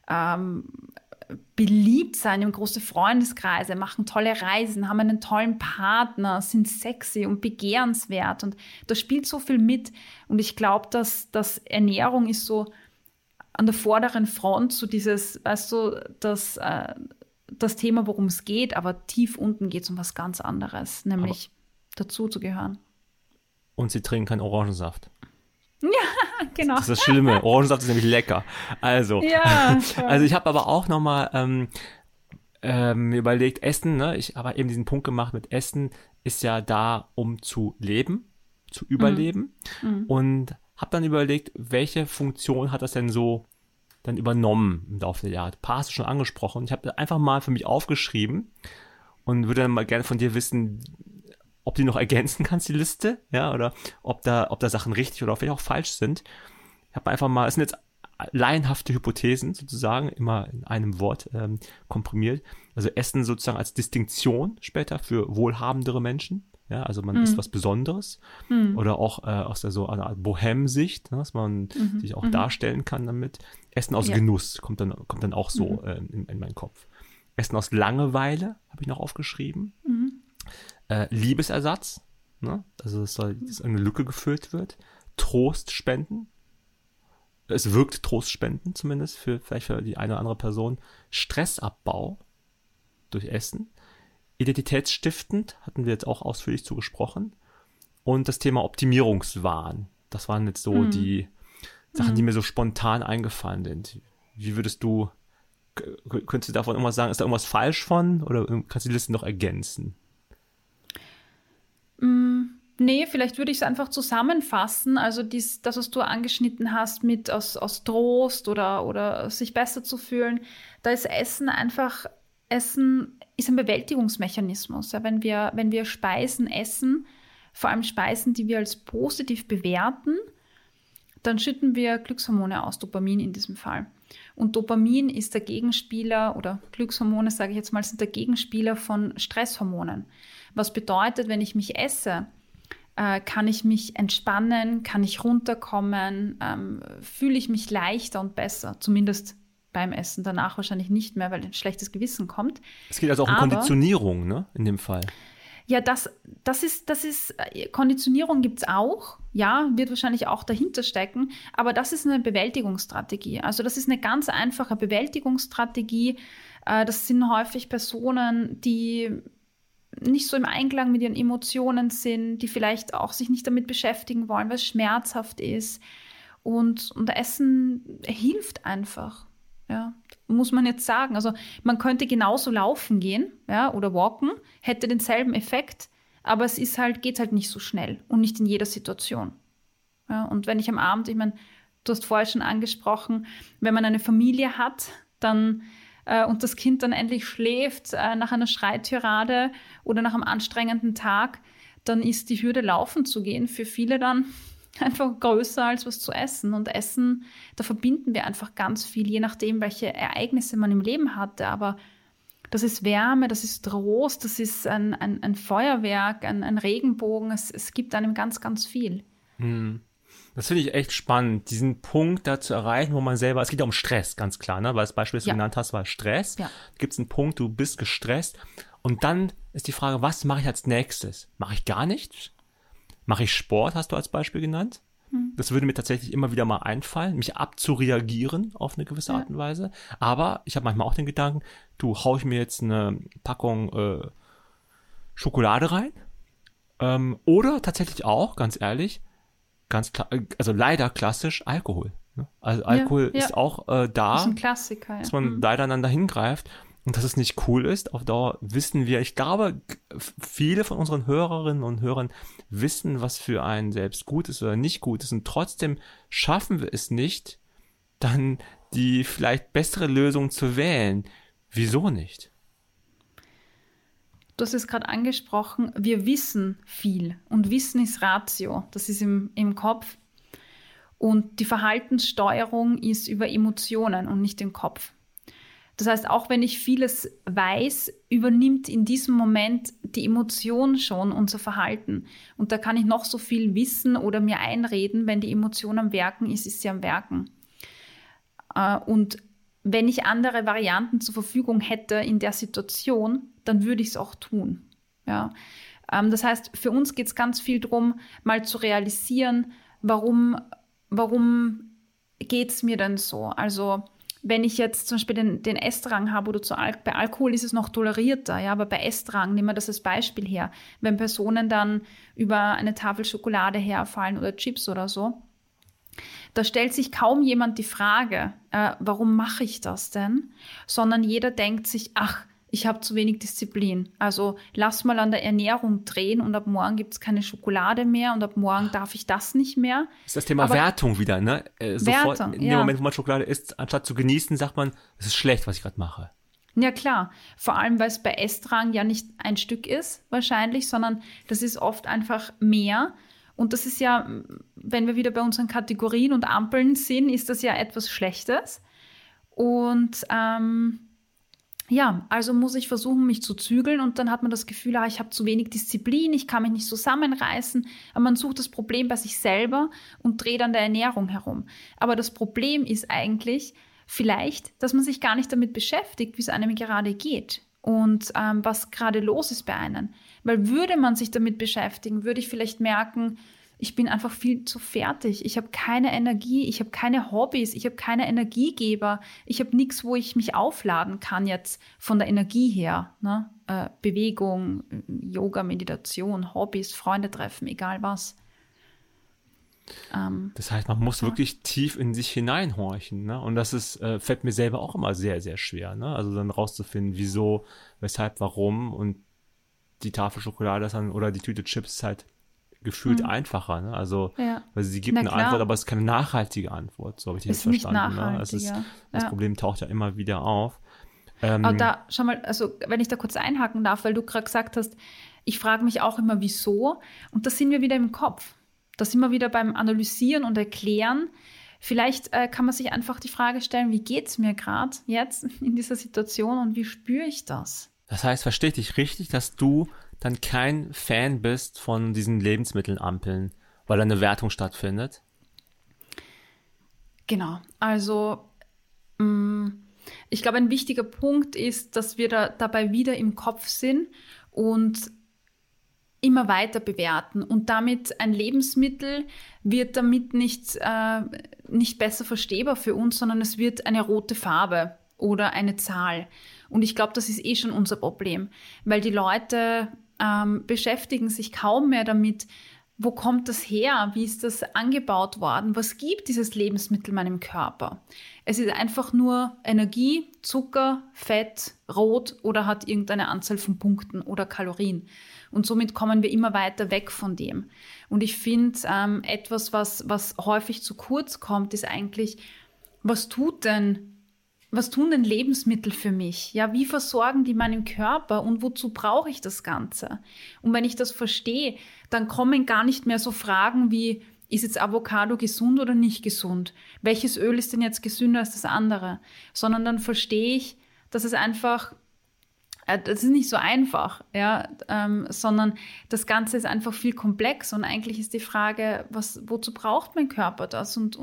beliebt sein im großen Freundeskreise, machen tolle Reisen, haben einen tollen Partner, sind sexy und begehrenswert. Und da spielt so viel mit. Und ich glaube, dass Ernährung ist so an der vorderen Front, so dieses, weißt du, das Thema, worum es geht, aber tief unten geht es um was ganz anderes, nämlich dazu zu gehören. Und sie trinken keinen Orangensaft. Ja, genau. Das ist das Schlimme. Orangensaft ist nämlich lecker. Also, ja, also ich habe aber auch nochmal mir überlegt, Essen, ne? Ich habe eben diesen Punkt gemacht mit Essen ist ja da, um zu leben, zu überleben. Und habe dann überlegt, welche Funktion hat das denn so dann übernommen im Laufe der Jahre. Ein paar hast du schon angesprochen. Ich habe einfach mal für mich aufgeschrieben und würde dann mal gerne von dir wissen, ob du noch ergänzen kannst, die Liste, ja, oder ob da Sachen richtig oder vielleicht auch falsch sind. Ich habe einfach mal, es sind jetzt laienhafte Hypothesen sozusagen, immer in einem Wort komprimiert. Also Essen sozusagen als Distinktion später für wohlhabendere Menschen. Ja, also man isst was Besonderes. Oder auch aus der so einer Art Bohem-Sicht, ne, dass man sich auch darstellen kann damit. Essen aus Genuss kommt dann auch so in meinen Kopf. Essen aus Langeweile habe ich noch aufgeschrieben. Liebesersatz, ne? Also dass eine Lücke gefüllt wird. Trost spenden. Es wirkt Trost spenden zumindest, vielleicht für die eine oder andere Person. Stressabbau durch Essen. Identitätsstiftend, hatten wir jetzt auch ausführlich zugesprochen. Und das Thema Optimierungswahn. Das waren jetzt so die Sachen, die mir so spontan eingefallen sind. Wie könntest du davon irgendwas sagen? Ist da irgendwas falsch von? Oder kannst du die Liste noch ergänzen? Nee, vielleicht würde ich es einfach zusammenfassen. Also das, was du angeschnitten hast mit aus Trost oder sich besser zu fühlen, da ist Essen ist ein Bewältigungsmechanismus. Ja, wenn wir Speisen essen, vor allem Speisen, die wir als positiv bewerten, dann schütten wir Glückshormone aus, Dopamin in diesem Fall. Und Dopamin ist der Gegenspieler, oder Glückshormone, sage ich jetzt mal, sind der Gegenspieler von Stresshormonen. Was bedeutet, wenn ich mich esse, kann ich mich entspannen, kann ich runterkommen, fühle ich mich leichter und besser, zumindest beim Essen, danach wahrscheinlich nicht mehr, weil ein schlechtes Gewissen kommt. Es geht also auch um Konditionierung, ne, in dem Fall. Ja, das ist, Konditionierung gibt es auch, ja, wird wahrscheinlich auch dahinter stecken, aber das ist eine Bewältigungsstrategie. Also das ist eine ganz einfache Bewältigungsstrategie. Das sind häufig Personen, die nicht so im Einklang mit ihren Emotionen sind, die vielleicht auch sich nicht damit beschäftigen wollen, weil es schmerzhaft ist. Und Essen hilft einfach. Ja, muss man jetzt sagen. Also man könnte genauso laufen gehen, ja, oder walken, hätte denselben Effekt, aber es ist halt, geht halt nicht so schnell und nicht in jeder Situation. Ja, und wenn ich am Abend, ich meine, du hast vorher schon angesprochen, wenn man eine Familie hat, dann und das Kind dann endlich schläft nach einer Schreitirade oder nach einem anstrengenden Tag, dann ist die Hürde, laufen zu gehen, für viele dann einfach größer als was zu essen. Und Essen, da verbinden wir einfach ganz viel, je nachdem, welche Ereignisse man im Leben hatte. Aber das ist Wärme, das ist Trost, das ist ein Feuerwerk, ein Regenbogen. Es gibt einem ganz, ganz viel. Das finde ich echt spannend, diesen Punkt da zu erreichen, wo man selber, es geht ja um Stress, ganz klar, ne? Weil das Beispiel, das du genannt hast, war Stress. Ja. Gibt es einen Punkt, du bist gestresst und dann ist die Frage, was mache ich als nächstes? Mache ich gar nichts? Mache ich Sport, hast du als Beispiel genannt? Das würde mir tatsächlich immer wieder mal einfallen, mich abzureagieren auf eine gewisse Art und Weise. Aber ich habe manchmal auch den Gedanken, hau ich mir jetzt eine Packung Schokolade rein? Oder tatsächlich auch, ganz ehrlich, ganz klar, also leider klassisch Alkohol. Ne? Also Alkohol ist auch da, das ist ein Klassiker, dass man leider einander hingreift. Und dass es nicht cool ist, auf Dauer wissen wir, ich glaube, viele von unseren Hörerinnen und Hörern wissen, was für einen selbst gut ist oder nicht gut ist. Und trotzdem schaffen wir es nicht, dann die vielleicht bessere Lösung zu wählen. Wieso nicht? Du hast es gerade angesprochen, wir wissen viel und Wissen ist Ratio, das ist im Kopf. Und die Verhaltenssteuerung ist über Emotionen und nicht den Kopf. Das heißt, auch wenn ich vieles weiß, übernimmt in diesem Moment die Emotion schon unser Verhalten. Und da kann ich noch so viel wissen oder mir einreden, wenn die Emotion am Werken ist, ist sie am Werken. Und wenn ich andere Varianten zur Verfügung hätte in der Situation, dann würde ich es auch tun. Ja. Das heißt, für uns geht es ganz viel darum, mal zu realisieren, warum geht es mir denn so? Also wenn ich jetzt zum Beispiel den Essdrang habe oder bei Alkohol ist es noch tolerierter, ja, aber bei Essdrang, nehmen wir das als Beispiel her, wenn Personen dann über eine Tafel Schokolade herfallen oder Chips oder so, da stellt sich kaum jemand die Frage, warum mache ich das denn? Sondern jeder denkt sich, ach, ich habe zu wenig Disziplin. Also lass mal an der Ernährung drehen und ab morgen gibt es keine Schokolade mehr und ab morgen darf ich das nicht mehr. Das ist das Thema Wertung wieder, ne? Sofort Wertung, in dem Moment, wo man Schokolade isst, anstatt zu genießen, sagt man, es ist schlecht, was ich gerade mache. Ja klar, vor allem, weil es bei Essdrang ja nicht ein Stück ist wahrscheinlich, sondern das ist oft einfach mehr. Und das ist ja, wenn wir wieder bei unseren Kategorien und Ampeln sind, ist das ja etwas Schlechtes. Und also muss ich versuchen, mich zu zügeln und dann hat man das Gefühl, ich habe zu wenig Disziplin, ich kann mich nicht zusammenreißen. Aber man sucht das Problem bei sich selber und dreht an der Ernährung herum. Aber das Problem ist eigentlich vielleicht, dass man sich gar nicht damit beschäftigt, wie es einem gerade geht und was gerade los ist bei einem. Weil würde man sich damit beschäftigen, würde ich vielleicht merken, ich bin einfach viel zu fertig. Ich habe keine Energie, ich habe keine Hobbys, ich habe keine Energiegeber. Ich habe nichts, wo ich mich aufladen kann jetzt von der Energie her. Ne? Bewegung, Yoga, Meditation, Hobbys, Freunde treffen, egal was. Das heißt, man muss wirklich tief in sich hineinhorchen. Ne? Und das ist, fällt mir selber auch immer sehr, sehr schwer. Ne? Also dann rauszufinden, wieso, weshalb, warum. Und die Tafel Schokolade ist dann, oder die Tüte Chips ist halt gefühlt einfacher, ne? Also, weil sie gibt eine Antwort, aber es ist keine nachhaltige Antwort, so habe ich das verstanden. Ne? Das Problem taucht ja immer wieder auf. Aber da, schau mal, also wenn ich da kurz einhaken darf, weil du gerade gesagt hast, ich frage mich auch immer, wieso? Und da sind wir wieder im Kopf. Da sind wir wieder beim Analysieren und Erklären. Vielleicht kann man sich einfach die Frage stellen, wie geht es mir gerade jetzt in dieser Situation und wie spüre ich das? Das heißt, verstehe ich dich richtig, dass du dann kein Fan bist von diesen Lebensmittelampeln, weil da eine Wertung stattfindet? Genau, also ich glaube, ein wichtiger Punkt ist, dass wir dabei wieder im Kopf sind und immer weiter bewerten. Und damit ein Lebensmittel wird damit nicht besser verstehbar für uns, sondern es wird eine rote Farbe oder eine Zahl. Und ich glaube, das ist eh schon unser Problem, weil die Leute beschäftigen sich kaum mehr damit, wo kommt das her? Wie ist das angebaut worden? Was gibt dieses Lebensmittel meinem Körper? Es ist einfach nur Energie, Zucker, Fett, Rot oder hat irgendeine Anzahl von Punkten oder Kalorien. Und somit kommen wir immer weiter weg von dem. Und ich finde, etwas, was häufig zu kurz kommt, ist eigentlich, was tun denn Lebensmittel für mich? Ja, wie versorgen die meinen Körper und wozu brauche ich das Ganze? Und wenn ich das verstehe, dann kommen gar nicht mehr so Fragen wie, ist jetzt Avocado gesund oder nicht gesund? Welches Öl ist denn jetzt gesünder als das andere? Sondern dann verstehe ich, dass es einfach, das ist nicht so einfach, ja, sondern das Ganze ist einfach viel komplexer und eigentlich ist die Frage, wozu braucht mein Körper das und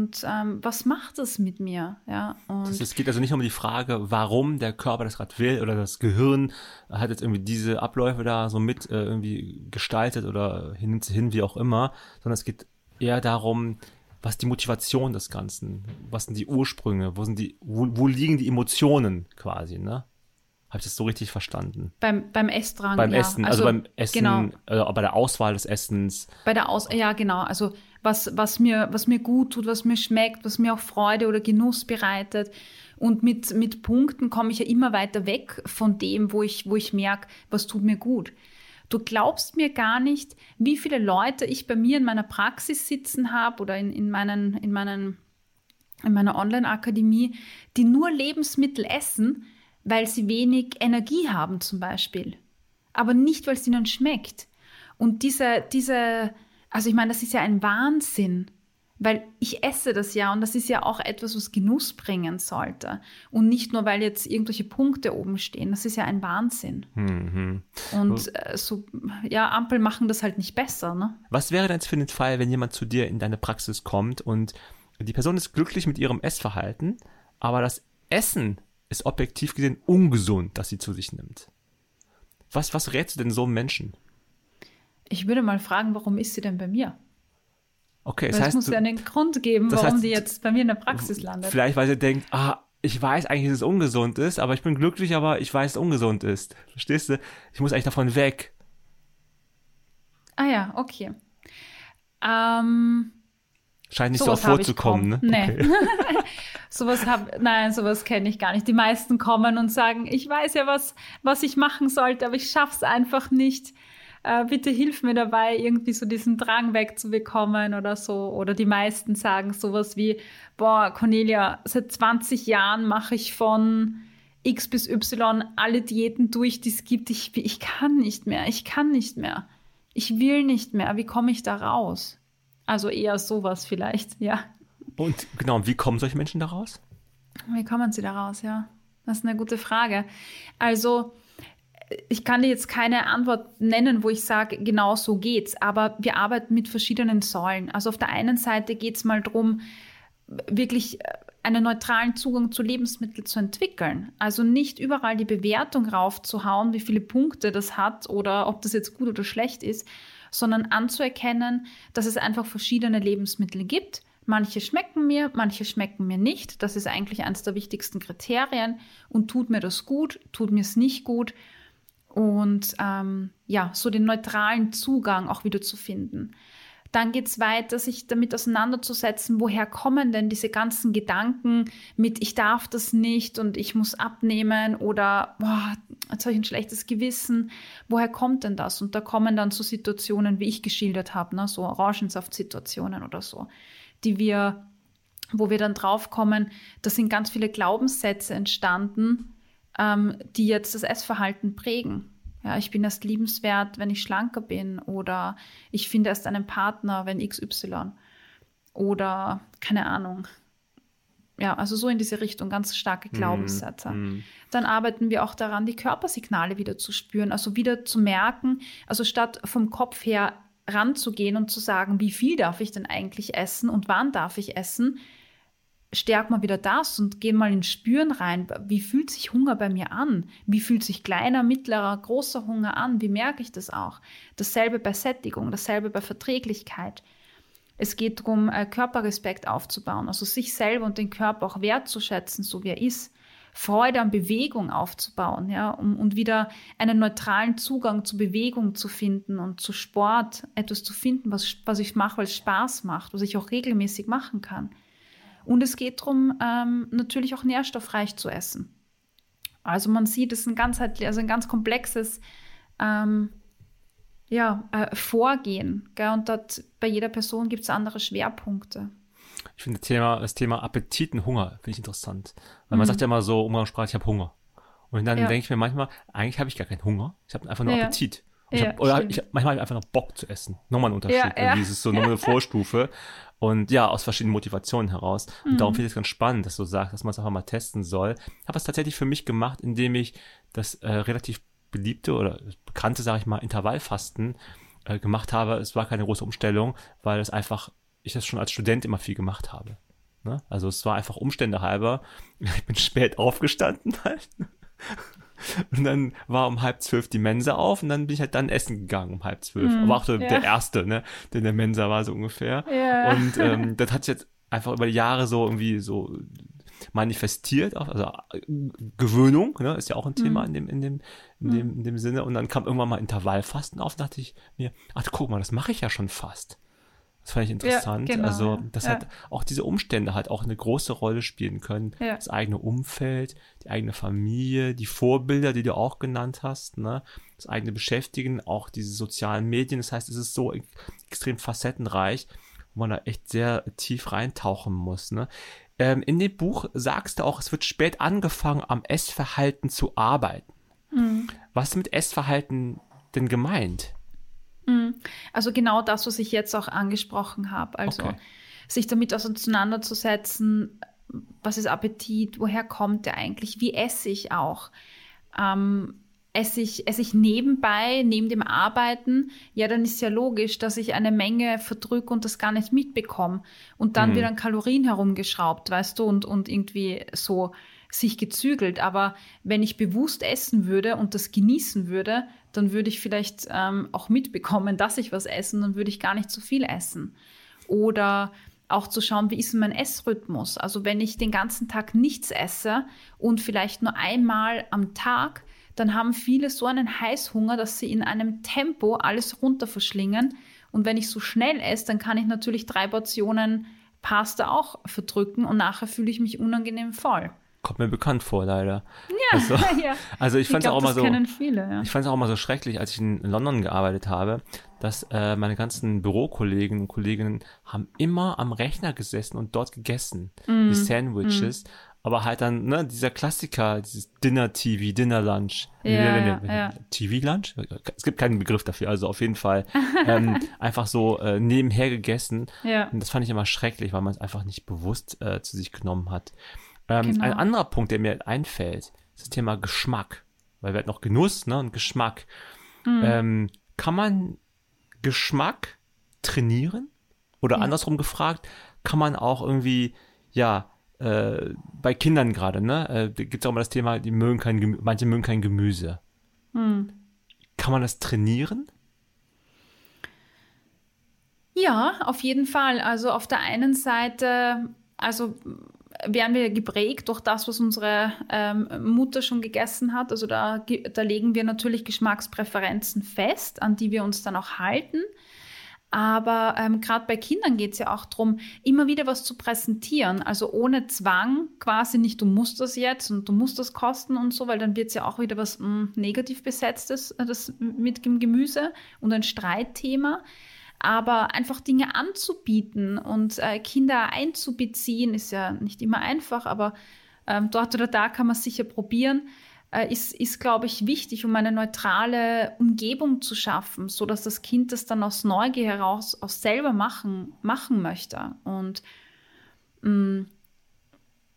was macht das mit mir? Ja, und Es geht also nicht um die Frage, warum der Körper das gerade will oder das Gehirn hat jetzt irgendwie diese Abläufe da so mit irgendwie gestaltet oder hin, wie auch immer, sondern es geht eher darum, was ist die Motivation des Ganzen, was sind die Ursprünge, wo liegen die Emotionen quasi, ne? Habe ich das so richtig verstanden? Beim Essdrang, Beim ja. Essen, also beim Essen, genau. Bei der Auswahl des Essens. Ja, genau. Also was mir gut tut, was mir schmeckt, was mir auch Freude oder Genuss bereitet. Und mit Punkten komme ich ja immer weiter weg von dem, wo ich merke, was tut mir gut. Du glaubst mir gar nicht, wie viele Leute ich bei mir in meiner Praxis sitzen habe oder in meiner Online-Akademie, die nur Lebensmittel essen, weil sie wenig Energie haben zum Beispiel. Aber nicht, weil es ihnen schmeckt. Und also ich meine, das ist ja ein Wahnsinn, weil ich esse das ja und das ist ja auch etwas, was Genuss bringen sollte. Und nicht nur, weil jetzt irgendwelche Punkte oben stehen. Das ist ja ein Wahnsinn. Und Ampeln machen das halt nicht besser, ne? Was wäre denn jetzt für den Fall, wenn jemand zu dir in deine Praxis kommt und die Person ist glücklich mit ihrem Essverhalten, aber das Essen ist objektiv gesehen ungesund, dass sie zu sich nimmt? Was rätst du denn so einem Menschen? Ich würde mal fragen, warum ist sie denn bei mir? Okay, das heißt, es muss ja einen Grund geben, warum die jetzt bei mir in der Praxis landet. Vielleicht, weil sie denkt, ich weiß eigentlich, dass es ungesund ist, aber ich bin glücklich, aber ich weiß, dass es ungesund ist. Verstehst du? Ich muss eigentlich davon weg. Ah ja, okay. Scheint nicht so oft vorzukommen, ne? Nee. Okay. sowas kenne ich gar nicht. Die meisten kommen und sagen, ich weiß ja, was ich machen sollte, aber ich schaff's einfach nicht. Bitte hilf mir dabei, irgendwie so diesen Drang wegzubekommen oder so. Oder die meisten sagen sowas wie, boah, Cornelia, seit 20 Jahren mache ich von X bis Y alle Diäten durch, die es gibt. Ich kann nicht mehr. Ich will nicht mehr. Wie komme ich da raus? Also eher sowas vielleicht, ja. Und genau, wie kommen solche Menschen da raus? Wie kommen sie da raus, ja? Das ist eine gute Frage. Also ich kann dir jetzt keine Antwort nennen, wo ich sage, genau so geht's. Aber wir arbeiten mit verschiedenen Säulen. Also auf der einen Seite geht es mal darum, wirklich einen neutralen Zugang zu Lebensmitteln zu entwickeln. Also nicht überall die Bewertung raufzuhauen, wie viele Punkte das hat oder ob das jetzt gut oder schlecht ist, sondern anzuerkennen, dass es einfach verschiedene Lebensmittel gibt. Manche schmecken mir nicht. Das ist eigentlich eines der wichtigsten Kriterien. Und tut mir das gut, tut mir es nicht gut. Und so den neutralen Zugang auch wieder zu finden. Dann geht es weiter, sich damit auseinanderzusetzen, woher kommen denn diese ganzen Gedanken mit, ich darf das nicht und ich muss abnehmen oder boah, jetzt habe ich ein schlechtes Gewissen. Woher kommt denn das? Und da kommen dann so Situationen, wie ich geschildert habe, ne? So Orangensaft-Situationen oder so, wo wir dann drauf kommen, da sind ganz viele Glaubenssätze entstanden, die jetzt das Essverhalten prägen. Ja, ich bin erst liebenswert, wenn ich schlanker bin oder ich finde erst einen Partner, wenn XY oder keine Ahnung. Ja, also so in diese Richtung, ganz starke Glaubenssätze. Dann arbeiten wir auch daran, die Körpersignale wieder zu spüren, also wieder zu merken, also statt vom Kopf her ranzugehen und zu sagen, wie viel darf ich denn eigentlich essen und wann darf ich essen, stärkt man wieder das und gehen mal ins Spüren rein. Wie fühlt sich Hunger bei mir an? Wie fühlt sich kleiner, mittlerer, großer Hunger an? Wie merke ich das auch? Dasselbe bei Sättigung, dasselbe bei Verträglichkeit. Es geht darum, Körperrespekt aufzubauen, also sich selber und den Körper auch wertzuschätzen, so wie er ist. Freude an Bewegung aufzubauen, ja, und wieder einen neutralen Zugang zu Bewegung zu finden und zu Sport, etwas zu finden, was ich mache, weil es Spaß macht, was ich auch regelmäßig machen kann. Und es geht darum, natürlich auch nährstoffreich zu essen. Also man sieht, es ist ein ganz komplexes Vorgehen. Gell? Und dort bei jeder Person gibt es andere Schwerpunkte. Ich finde das Thema Appetit und Hunger finde ich interessant. Weil man sagt ja immer so umgangssprachlich, ich habe Hunger. Und dann denke ich mir manchmal, eigentlich habe ich gar keinen Hunger. Ich habe einfach nur Appetit. Manchmal habe ich einfach noch Bock zu essen. Nochmal ein Unterschied. Irgendwie ist es so nochmal eine Vorstufe. Und ja, aus verschiedenen Motivationen heraus. Und darum finde ich es ganz spannend, dass du sagst, dass man es einfach mal testen soll. Ich habe es tatsächlich für mich gemacht, indem ich das relativ beliebte oder bekannte, sage ich mal, Intervallfasten gemacht habe. Es war keine große Umstellung, weil ich das schon als Student immer viel gemacht habe. Ne? Also es war einfach Umstände halber. Ich bin spät aufgestanden halt. Und dann war um 11:30 die Mensa auf und dann bin ich halt dann essen gegangen um 11:30. Aber auch so der Erste, ne, der in der Mensa war so ungefähr. Ja. Und das hat sich jetzt einfach über die Jahre so irgendwie so manifestiert, also Gewöhnung, ne, ist ja auch ein Thema in dem Sinne. Und dann kam irgendwann mal Intervallfasten auf, dachte ich mir, ach guck mal, das mache ich ja schon fast. Das fand ich interessant. Ja, genau. Also das hat auch diese Umstände halt auch eine große Rolle spielen können. Ja. Das eigene Umfeld, die eigene Familie, die Vorbilder, die du auch genannt hast, ne? Das eigene Beschäftigen, auch diese sozialen Medien. Das heißt, es ist so extrem facettenreich, wo man da echt sehr tief reintauchen muss. Ne? In dem Buch sagst du auch, es wird spät angefangen, am Essverhalten zu arbeiten. Was ist mit Essverhalten denn gemeint? Also genau das, was ich jetzt auch angesprochen habe. Also sich damit auseinanderzusetzen, was ist Appetit, woher kommt der eigentlich, wie esse ich auch? Esse ich nebenbei, neben dem Arbeiten, ja, dann ist ja logisch, dass ich eine Menge verdrücke und das gar nicht mitbekomme. Und dann wird an Kalorien herumgeschraubt, weißt du, und irgendwie so sich gezügelt. Aber wenn ich bewusst essen würde und das genießen würde, dann würde ich vielleicht auch mitbekommen, dass ich was esse, und dann würde ich gar nicht so viel essen. Oder auch zu schauen, wie ist mein Essrhythmus? Also wenn ich den ganzen Tag nichts esse und vielleicht nur einmal am Tag, dann haben viele so einen Heißhunger, dass sie in einem Tempo alles runter verschlingen. Und wenn ich so schnell esse, dann kann ich natürlich 3 Portionen Pasta auch verdrücken und nachher fühle ich mich unangenehm voll. Kommt mir bekannt vor, leider. Ja, Also ich fand es auch mal so. Viele, Ich fand es auch mal so schrecklich, als ich in London gearbeitet habe, dass meine ganzen Bürokollegen und Kolleginnen haben immer am Rechner gesessen und dort gegessen, die Sandwiches. Aber halt dann, ne, dieser Klassiker, dieses Dinner-TV, Dinner-Lunch. TV-Lunch? Es gibt keinen Begriff dafür, also auf jeden Fall einfach so nebenher gegessen. Ja. Und das fand ich immer schrecklich, weil man es einfach nicht bewusst zu sich genommen hat. Ein anderer Punkt, der mir einfällt, ist das Thema Geschmack. Weil wir hatten noch Genuss, ne, und Geschmack. Kann man Geschmack trainieren? Oder andersrum gefragt, kann man auch irgendwie, bei Kindern gerade, ne, gibt es auch mal das Thema, manche mögen kein Gemüse. Kann man das trainieren? Ja, auf jeden Fall. Also auf der einen Seite, werden wir geprägt durch das, was unsere Mutter schon gegessen hat. Also da legen wir natürlich Geschmackspräferenzen fest, an die wir uns dann auch halten. Aber gerade bei Kindern geht es ja auch darum, immer wieder was zu präsentieren. Also ohne Zwang, quasi nicht, du musst das jetzt und du musst das kosten und so, weil dann wird es ja auch wieder was negativ Besetztes das mit dem Gemüse und ein Streitthema. Aber einfach Dinge anzubieten und Kinder einzubeziehen, ist ja nicht immer einfach, aber dort oder da kann man es sicher probieren, ist, glaube ich, wichtig, um eine neutrale Umgebung zu schaffen, sodass das Kind das dann aus Neugier heraus auch selber machen möchte. Und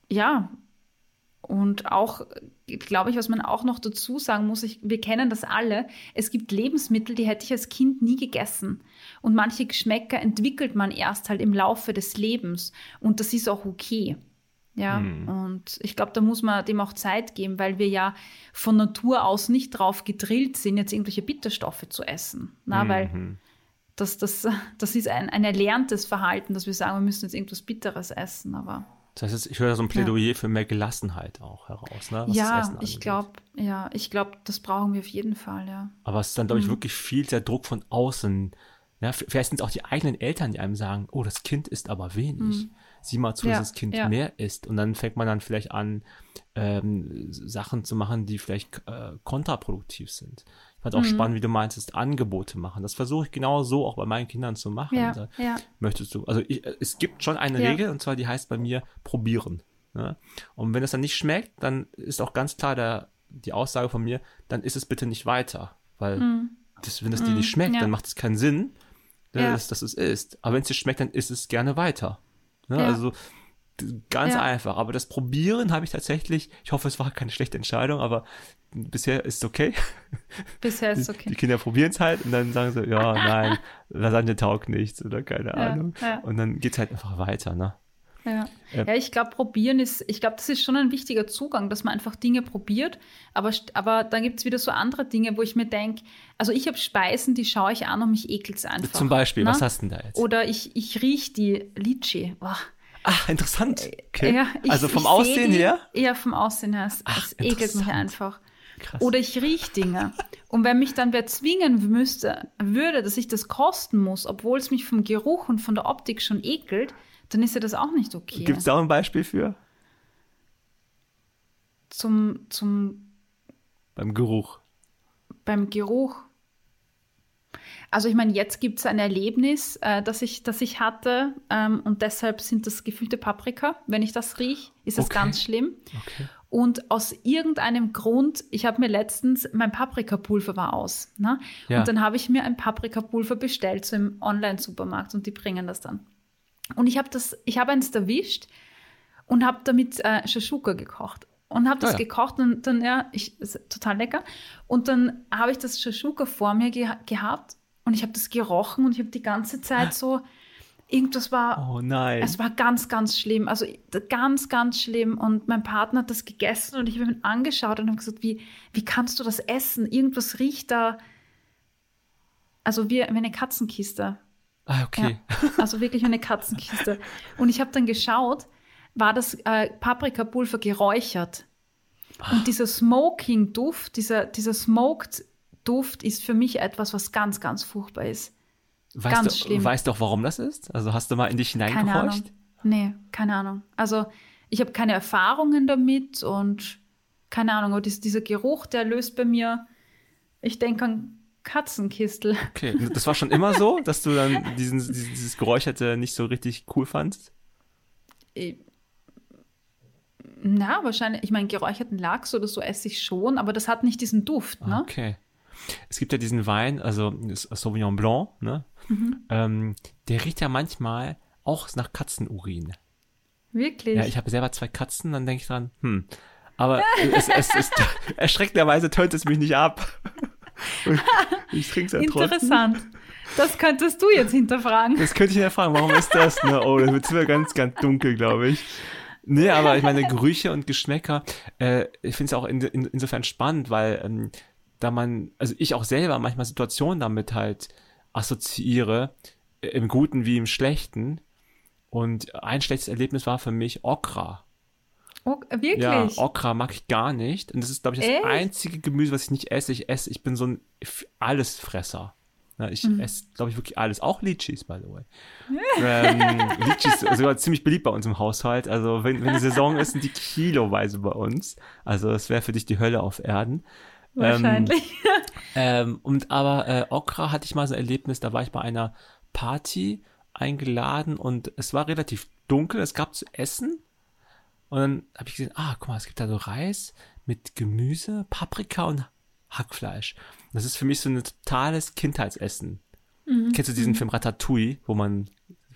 ja, und auch, glaube ich, was man auch noch dazu sagen muss, wir kennen das alle, es gibt Lebensmittel, die hätte ich als Kind nie gegessen. Und manche Geschmäcker entwickelt man erst halt im Laufe des Lebens. Und das ist auch okay. Ja, und ich glaube, da muss man dem auch Zeit geben, weil wir ja von Natur aus nicht drauf gedrillt sind, jetzt irgendwelche Bitterstoffe zu essen. Weil das ist ein erlerntes Verhalten, dass wir sagen, wir müssen jetzt irgendwas Bitteres essen, aber... Das heißt, ich höre so ein Plädoyer für mehr Gelassenheit auch heraus, ne? Was das Essen angeht. Ich glaube, das brauchen wir auf jeden Fall, ja. Aber es ist dann, glaube ich, wirklich viel der Druck von außen. Ja, vielleicht sind es auch die eigenen Eltern, die einem sagen, oh, das Kind isst aber wenig. Sieh mal zu, dass das Kind mehr isst. Und dann fängt man dann vielleicht an, Sachen zu machen, die vielleicht kontraproduktiv sind. Ich fand auch spannend, wie du meintest, Angebote machen. Das versuche ich genau so auch bei meinen Kindern zu machen. Möchtest du, also es gibt schon eine Regel, und zwar die heißt bei mir probieren. Ne? Und wenn es dann nicht schmeckt, dann ist auch ganz klar die Aussage von mir, dann isst es bitte nicht weiter. Weil wenn es dir nicht schmeckt, dann macht es keinen Sinn, dass es isst. Aber wenn es dir schmeckt, dann isst es gerne weiter. Ne? Also ganz einfach. Aber das Probieren habe ich tatsächlich, ich hoffe, es war keine schlechte Entscheidung, aber bisher ist es okay. Bisher ist es okay. Die Kinder probieren es halt und dann sagen sie, ja, nein, Lasagne taugt nichts oder keine Ahnung. Und dann geht es halt einfach weiter, ne? Ja, ich glaube, das ist schon ein wichtiger Zugang, dass man einfach Dinge probiert, aber dann gibt es wieder so andere Dinge, wo ich mir denke, also ich habe Speisen, die schaue ich an und mich ekelt es einfach. Zum Beispiel, was hast du denn da jetzt? Oder ich rieche die Litschi. Ach, interessant. Okay. Ja, also vom Aussehen her? Ja, vom Aussehen her. Es ekelt mich einfach. Krass. Oder ich rieche Dinge. Und wenn mich dann wer zwingen würde, dass ich das kosten muss, obwohl es mich vom Geruch und von der Optik schon ekelt, dann ist ja das auch nicht okay. Gibt es da auch ein Beispiel für? Beim Geruch. Beim Geruch. Also ich meine, jetzt gibt es ein Erlebnis, das ich hatte und deshalb sind das gefüllte Paprika. Wenn ich das rieche, ist das ganz schlimm. Okay. Und aus irgendeinem Grund, ich habe mir letztens, mein Paprikapulver war aus. Ne? Ja. Und dann habe ich mir ein Paprikapulver bestellt, so im Online-Supermarkt und die bringen das dann. Und ich habe eins erwischt und habe damit Shashuka gekocht. Und habe das gekocht und dann, ist total lecker. Und dann habe ich das Shashuka vor mir gehabt und ich habe das gerochen und ich habe die ganze Zeit so, irgendwas war, oh nein. Es war ganz, ganz schlimm. Also ganz, ganz schlimm. Und mein Partner hat das gegessen und ich habe ihn angeschaut und habe gesagt, wie kannst du das essen? Irgendwas riecht da, also wie eine Katzenkiste. Ah, okay. Ja, also wirklich eine Katzenkiste. Und ich habe dann geschaut, war das Paprikapulver geräuchert. Und dieser Smoking-Duft, dieser Smoked-Duft ist für mich etwas, was ganz, ganz furchtbar ist. Schlimm. Weißt du auch, warum das ist? Also hast du mal in dich hineingehorcht? Nee, keine Ahnung. Also ich habe keine Erfahrungen damit und keine Ahnung, aber dieser Geruch, der löst bei mir, ich denke an Katzenkistel. Okay, das war schon immer so, dass du dann dieses Geräucherte nicht so richtig cool fandst? Na, wahrscheinlich, ich meine, geräucherten Lachs oder so esse ich schon, aber das hat nicht diesen Duft, ne? Okay. Es gibt ja diesen Wein, also Sauvignon Blanc, ne? Der riecht ja manchmal auch nach Katzenurin. Wirklich? Ja, ich habe selber 2 Katzen, dann denke ich dran, aber erschreckenderweise tönt es mich nicht ab. Ich trinke es ja trotzdem. Interessant. Das könntest du jetzt hinterfragen. Das könnte ich hinterfragen. Warum ist das? Ne? Oh, das wird ganz, ganz dunkel, glaube ich. Nee, aber ich meine, Gerüche und Geschmäcker, ich finde es auch insofern spannend, weil also ich auch selber manchmal Situationen damit halt assoziiere, im Guten wie im Schlechten. Und ein schlechtes Erlebnis war für mich Okra. Wirklich? Ja, Okra mag ich gar nicht. Und das ist, glaube ich, das einzige Gemüse, was ich nicht esse. Ich bin so ein Allesfresser. Ja, ich esse, glaube ich, wirklich alles. Auch Litschis, by the way. Litschis sind sogar ziemlich beliebt bei uns im Haushalt. Also wenn die Saison ist, sind die kiloweise bei uns. Also das wäre für dich die Hölle auf Erden. Wahrscheinlich. Aber Okra hatte ich mal so ein Erlebnis, da war ich bei einer Party eingeladen und es war relativ dunkel, es gab zu essen und dann habe ich gesehen, guck mal, es gibt da so Reis mit Gemüse, Paprika und Hackfleisch. Das ist für mich so ein totales Kindheitsessen. Kennst du diesen Film Ratatouille, wo man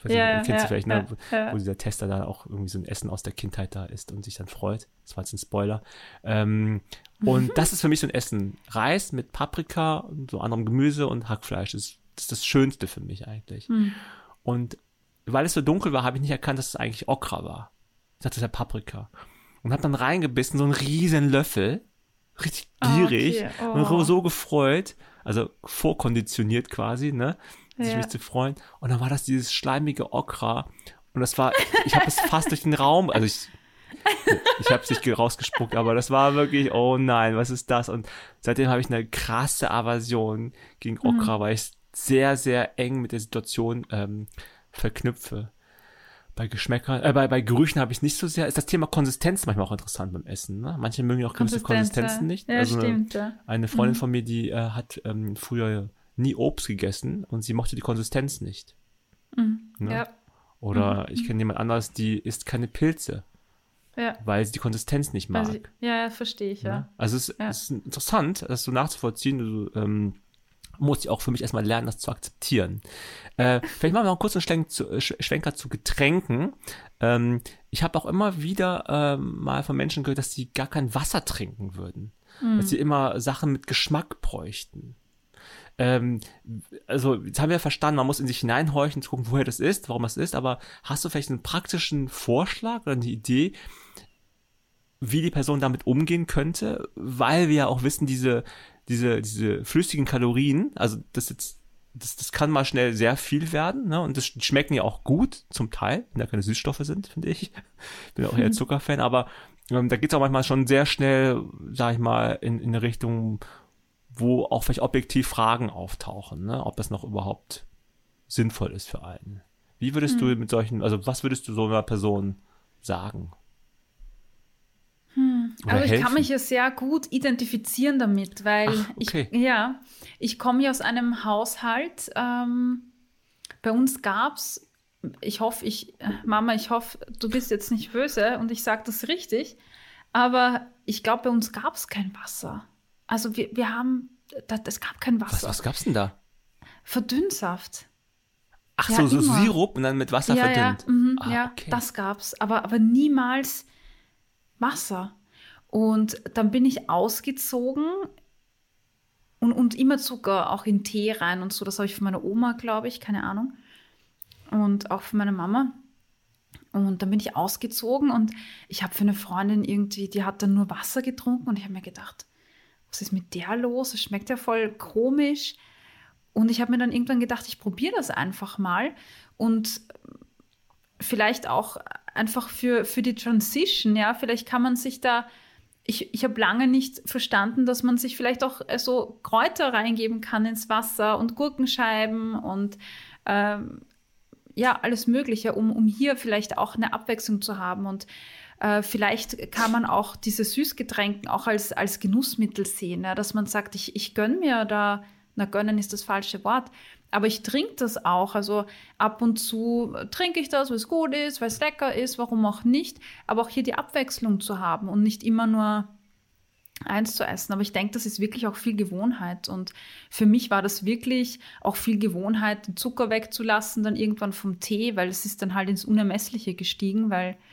weiß nicht, kennst du vielleicht, ne? Ja. Wo dieser Tester da auch irgendwie so ein Essen aus der Kindheit da isst und sich dann freut. Das war jetzt ein Spoiler. Und das ist für mich so ein Essen. Reis mit Paprika und so anderem Gemüse und Hackfleisch. Das ist das Schönste für mich eigentlich. Und weil es so dunkel war, habe ich nicht erkannt, dass es eigentlich Okra war. Ich dachte, das ist ja Paprika. Und habe dann reingebissen, so einen riesen Löffel. Richtig gierig. Und so gefreut. Also vorkonditioniert quasi, ne? Sich mich zu freuen. Und dann war das dieses schleimige Okra. Und das war, ich habe es fast durch den Raum, also ich habe es nicht rausgespuckt, aber das war wirklich, oh nein, was ist das? Und seitdem habe ich eine krasse Aversion gegen Okra, weil ich es sehr, sehr eng mit der Situation verknüpfe. Bei Geschmäckern, bei Gerüchen habe ich es nicht so sehr. Ist das Thema Konsistenz manchmal auch interessant beim Essen, ne? Manche mögen ja auch gewisse Konsistenzen nicht. Ja, also stimmt, eine Freundin von mir, die hat früher nie Obst gegessen und sie mochte die Konsistenz nicht. Ne? Ja. Oder ich kenne jemand anderes, die isst keine Pilze, weil sie die Konsistenz nicht mag. Verstehe ich, ja. Also es ist interessant, das so nachzuvollziehen. Du musst auch für mich erstmal lernen, das zu akzeptieren. Vielleicht machen wir noch einen kurzen Schwenker zu Getränken. Ich habe auch immer wieder mal von Menschen gehört, dass sie gar kein Wasser trinken würden. Dass sie immer Sachen mit Geschmack bräuchten. Also jetzt haben wir verstanden, man muss in sich hineinhorchen, zu gucken, woher das ist, warum das ist, aber hast du vielleicht einen praktischen Vorschlag oder eine Idee, wie die Person damit umgehen könnte? Weil wir ja auch wissen, diese flüssigen Kalorien, also das kann mal schnell sehr viel werden, ne? Und das schmecken ja auch gut, zum Teil, wenn da keine Süßstoffe sind, finde ich. Bin auch eher Zuckerfan, aber da geht's auch manchmal schon sehr schnell, sag ich mal, in eine Richtung, wo auch vielleicht objektiv Fragen auftauchen, ne? Ob das noch überhaupt sinnvoll ist für einen. Wie würdest du was würdest du so einer Person sagen? Also ich kann mich ja sehr gut identifizieren damit, weil ich komme ja aus einem Haushalt, bei uns gab's, Mama, ich hoffe, du bist jetzt nicht böse und ich sage das richtig, aber ich glaube, bei uns gab es kein Wasser. Also es gab kein Wasser. Was gab's denn da? Verdünnsaft. Ach so, so Sirup und dann mit Wasser verdünnt. Okay. Das gab's, aber niemals Wasser. Und dann bin ich ausgezogen und immer Zucker auch in Tee rein und so. Das habe ich von meiner Oma, glaube ich, keine Ahnung. Und auch von meiner Mama. Und dann bin ich ausgezogen und ich habe für eine Freundin irgendwie, die hat dann nur Wasser getrunken und ich habe mir gedacht, was ist mit der los? Es schmeckt ja voll komisch. Und ich habe mir dann irgendwann gedacht, ich probiere das einfach mal und vielleicht auch einfach für die Transition, ja, vielleicht kann man sich da, ich habe lange nicht verstanden, dass man sich vielleicht auch so Kräuter reingeben kann ins Wasser und Gurkenscheiben und alles Mögliche, um hier vielleicht auch eine Abwechslung zu haben und vielleicht kann man auch diese Süßgetränke auch als Genussmittel sehen, ja, dass man sagt, ich gönne mir da, gönnen ist das falsche Wort, aber ich trinke das auch, also ab und zu trinke ich das, weil es gut ist, weil es lecker ist, warum auch nicht, aber auch hier die Abwechslung zu haben und nicht immer nur eins zu essen, aber ich denke, das ist wirklich auch viel Gewohnheit und für mich war das wirklich auch viel Gewohnheit, den Zucker wegzulassen, dann irgendwann vom Tee, weil es ist dann halt ins Unermessliche gestiegen,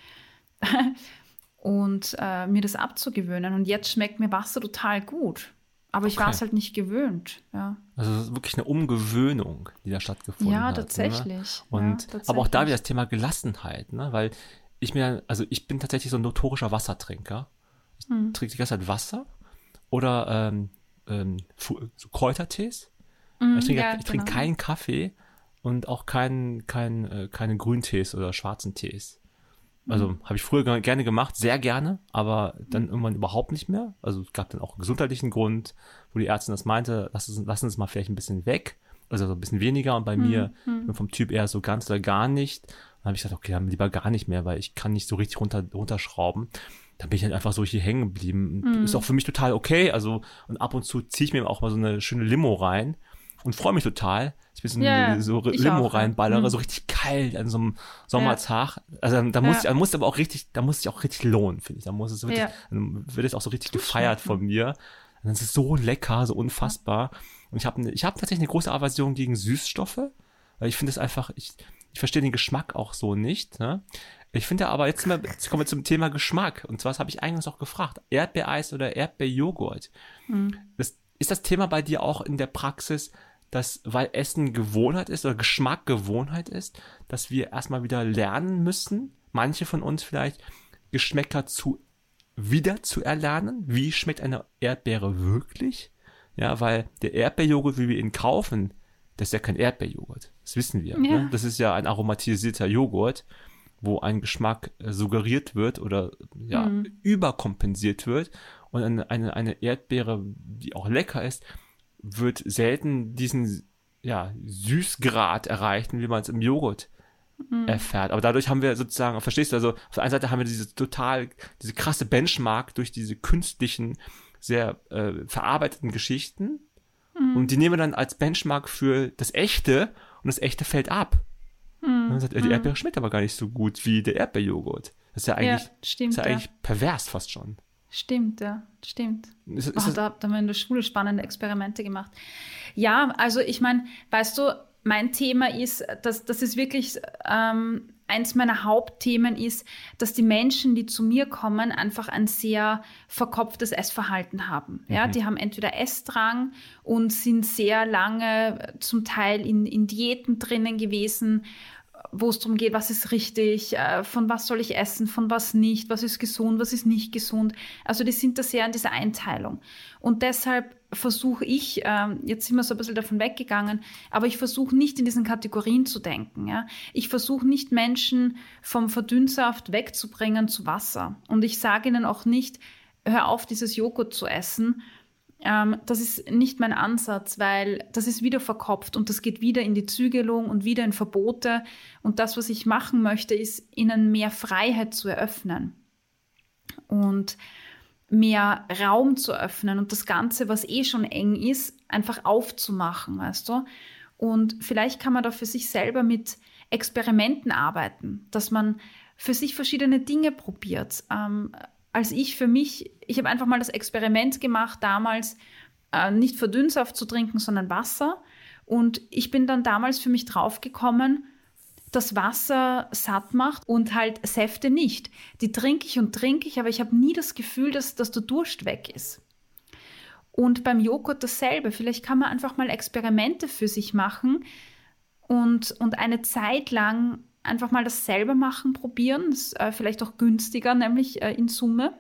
und mir das abzugewöhnen und jetzt schmeckt mir Wasser total gut. Aber ich war es halt nicht gewöhnt, ja. Also es ist wirklich eine Umgewöhnung, die da stattgefunden hat. Ja, tatsächlich. Ne? Und, aber auch da wieder das Thema Gelassenheit, ne? Weil ich bin tatsächlich so ein notorischer Wassertrinker. Ich trinke die ganze Zeit Wasser oder so Kräutertees. Ich trinke keinen Kaffee und auch keine Grüntees oder schwarzen Tees. Also habe ich früher gerne gemacht, sehr gerne, aber dann irgendwann überhaupt nicht mehr. Also es gab dann auch einen gesundheitlichen Grund, wo die Ärztin das meinte, lassen es mal vielleicht ein bisschen weg, also so ein bisschen weniger. Und bei mir, ich bin vom Typ eher so ganz oder gar nicht. Dann habe ich gesagt, okay, dann lieber gar nicht mehr, weil ich kann nicht so richtig runterschrauben. Dann bin ich halt einfach so hier hängen geblieben. Ist auch für mich total okay. Also und ab und zu ziehe ich mir auch mal so eine schöne Limo rein und freue mich total. Ich bin so Limo reinballere, so richtig kalt an so einem Sommertag. Also da muss ich auch richtig lohnen, finde ich. Da muss es wirklich, dann wird es auch so richtig gefeiert von mir. Und dann ist es so lecker, so unfassbar. Und ich habe tatsächlich eine große Aversion gegen Süßstoffe, weil ich finde es einfach, Ich verstehe den Geschmack auch so nicht. Ne? Ich finde aber, jetzt kommen wir zum Thema Geschmack. Und zwar, das habe ich eingangs auch gefragt, Erdbeereis oder Erdbeerjoghurt. Ist das Thema bei dir auch in der Praxis, dass, weil Essen Gewohnheit ist oder Geschmack Gewohnheit ist, dass wir erstmal wieder lernen müssen, manche von uns vielleicht, Geschmäcker wieder zu erlernen? Wie schmeckt eine Erdbeere wirklich? Ja, weil der Erdbeerjoghurt, wie wir ihn kaufen, das ist ja kein Erdbeerjoghurt. Das wissen wir. Ja. Ne? Das ist ja ein aromatisierter Joghurt, wo ein Geschmack suggeriert wird oder überkompensiert wird. Und eine Erdbeere, die auch lecker ist, wird selten diesen Süßgrad erreichen, wie man es im Joghurt erfährt. Aber dadurch haben wir sozusagen, verstehst du, also auf der einen Seite haben wir diese krasse Benchmark durch diese künstlichen, sehr verarbeiteten Geschichten und die nehmen wir dann als Benchmark für das Echte und das Echte fällt ab. Und man sagt, die Erdbeere schmeckt aber gar nicht so gut wie der Erdbeerjoghurt. Das ist ja eigentlich pervers fast schon. Stimmt, ja, stimmt. Da haben wir in der Schule spannende Experimente gemacht. Ja, also ich meine, weißt du, mein Thema ist, das ist wirklich eins meiner Hauptthemen ist, dass die Menschen, die zu mir kommen, einfach ein sehr verkopftes Essverhalten haben. Ja, die haben entweder Essdrang und sind sehr lange zum Teil in Diäten drinnen gewesen, wo es darum geht, was ist richtig, von was soll ich essen, von was nicht, was ist gesund, was ist nicht gesund. Also die sind da sehr in dieser Einteilung. Und deshalb versuche ich, jetzt sind wir so ein bisschen davon weggegangen, aber ich versuche nicht in diesen Kategorien zu denken. Ja? Ich versuche nicht Menschen vom Verdünnsaft wegzubringen zu Wasser. Und ich sage ihnen auch nicht, hör auf, dieses Joghurt zu essen. Das ist nicht mein Ansatz, weil das ist wieder verkopft und das geht wieder in die Zügelung und wieder in Verbote. Und das, was ich machen möchte, ist, ihnen mehr Freiheit zu eröffnen und mehr Raum zu öffnen und das Ganze, was eh schon eng ist, einfach aufzumachen, weißt du? Und vielleicht kann man da für sich selber mit Experimenten arbeiten, dass man für sich verschiedene Dinge probiert. Ich habe einfach mal das Experiment gemacht, damals nicht Verdünnsaft zu trinken, sondern Wasser. Und ich bin dann damals für mich draufgekommen, dass Wasser satt macht und halt Säfte nicht. Die trinke ich, aber ich habe nie das Gefühl, dass der Durst weg ist. Und beim Joghurt dasselbe. Vielleicht kann man einfach mal Experimente für sich machen und eine Zeit lang einfach mal das selber machen, probieren. Das ist vielleicht auch günstiger, nämlich in Summe.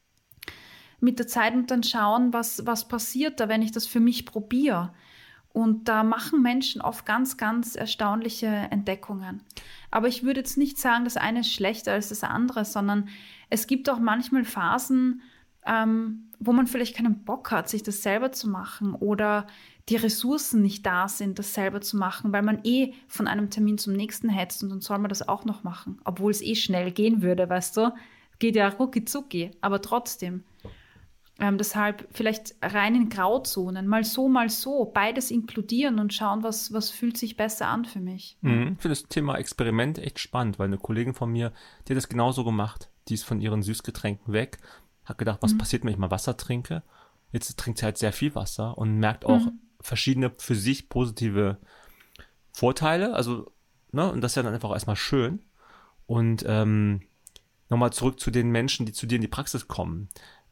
Mit der Zeit und dann schauen, was passiert da, wenn ich das für mich probiere. Und da machen Menschen oft ganz, ganz erstaunliche Entdeckungen. Aber ich würde jetzt nicht sagen, das eine ist schlechter als das andere, sondern es gibt auch manchmal Phasen, wo man vielleicht keinen Bock hat, sich das selber zu machen oder die Ressourcen nicht da sind, das selber zu machen, weil man von einem Termin zum nächsten hetzt und dann soll man das auch noch machen, obwohl es schnell gehen würde, weißt du? Geht ja rucki zucki, aber trotzdem. Deshalb vielleicht rein in Grauzonen, mal so, beides inkludieren und schauen, was fühlt sich besser an für mich. Ich finde das Thema Experiment echt spannend, weil eine Kollegin von mir, die hat das genauso gemacht. Die ist von ihren Süßgetränken weg, hat gedacht, was passiert, wenn ich mal Wasser trinke? Jetzt trinkt sie halt sehr viel Wasser und merkt auch verschiedene für sich positive Vorteile. Also, ne, und das ist ja dann einfach erstmal schön. Und nochmal zurück zu den Menschen, die zu dir in die Praxis kommen.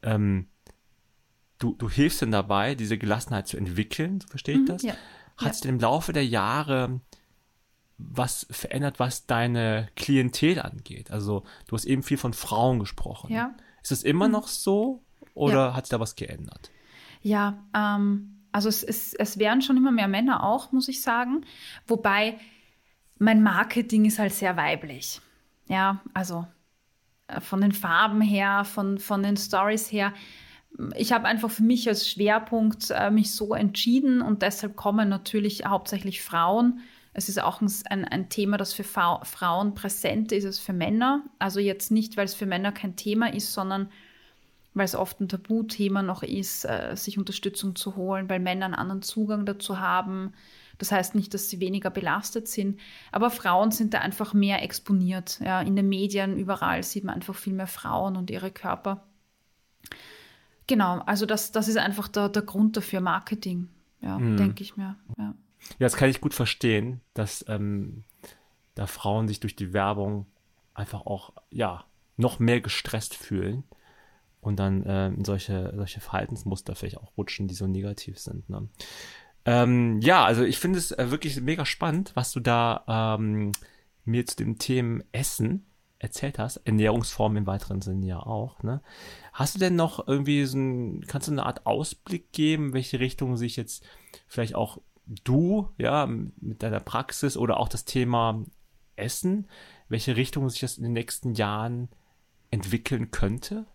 Du hilfst denn dabei, diese Gelassenheit zu entwickeln, so verstehe ich das? Ja. Hat sich denn im Laufe der Jahre was verändert, was deine Klientel angeht? Also du hast eben viel von Frauen gesprochen. Ja. Ist das immer noch so oder hat sich da was geändert? Ja, also es wären schon immer mehr Männer auch, muss ich sagen. Wobei mein Marketing ist halt sehr weiblich. Ja, also von den Farben her, von den Stories her. Ich habe einfach für mich als Schwerpunkt mich so entschieden und deshalb kommen natürlich hauptsächlich Frauen. Es ist auch ein Thema, das für Frauen präsent ist als für Männer. Also jetzt nicht, weil es für Männer kein Thema ist, sondern weil es oft ein Tabuthema noch ist, sich Unterstützung zu holen, weil Männer einen anderen Zugang dazu haben. Das heißt nicht, dass sie weniger belastet sind, aber Frauen sind da einfach mehr exponiert. Ja, in den Medien, überall sieht man einfach viel mehr Frauen und ihre Körper. Genau, also das ist einfach der Grund dafür, Marketing, ja, denke ich mir. Ja. Ja, das kann ich gut verstehen, dass da Frauen sich durch die Werbung einfach auch, ja, noch mehr gestresst fühlen und dann in solche Verhaltensmuster vielleicht auch rutschen, die so negativ sind. Ne? Ja, also ich finde es wirklich mega spannend, was du da mir zu dem Thema Essen erzählt hast. Ernährungsform im weiteren Sinne ja auch. Ne? Hast du denn noch irgendwie kannst du eine Art Ausblick geben, welche Richtung sich jetzt vielleicht auch du, ja, mit deiner Praxis oder auch das Thema Essen, welche Richtung sich das in den nächsten Jahren entwickeln könnte?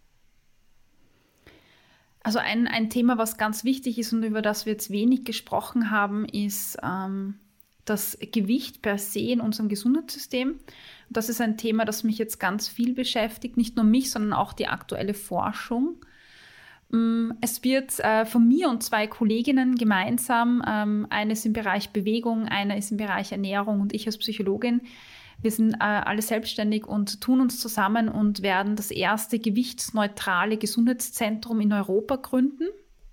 Also ein Thema, was ganz wichtig ist und über das wir jetzt wenig gesprochen haben, ist das Gewicht per se in unserem Gesundheitssystem. Das ist ein Thema, das mich jetzt ganz viel beschäftigt, nicht nur mich, sondern auch die aktuelle Forschung. Es wird von mir und 2 Kolleginnen gemeinsam, eine ist im Bereich Bewegung, eine ist im Bereich Ernährung und ich als Psychologin. Wir sind alle selbstständig und tun uns zusammen und werden das erste gewichtsneutrale Gesundheitszentrum in Europa gründen.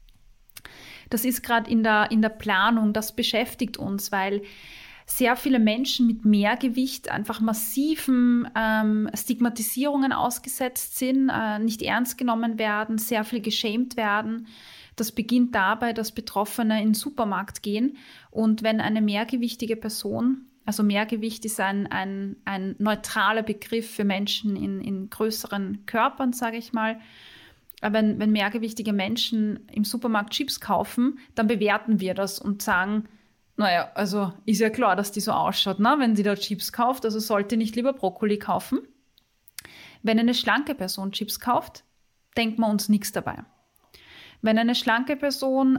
Das ist gerade in der Planung, das beschäftigt uns, weil sehr viele Menschen mit Mehrgewicht einfach massiven Stigmatisierungen ausgesetzt sind, nicht ernst genommen werden, sehr viel geschämt werden. Das beginnt dabei, dass Betroffene in den Supermarkt gehen und wenn eine mehrgewichtige Person, also Mehrgewicht ist ein neutraler Begriff für Menschen in größeren Körpern, sage ich mal, aber wenn mehrgewichtige Menschen im Supermarkt Chips kaufen, dann bewerten wir das und sagen, naja, also ist ja klar, dass die so ausschaut, ne? Wenn sie da Chips kauft, also sollte nicht lieber Brokkoli kaufen. Wenn eine schlanke Person Chips kauft, denkt man uns nichts dabei. Wenn eine schlanke Person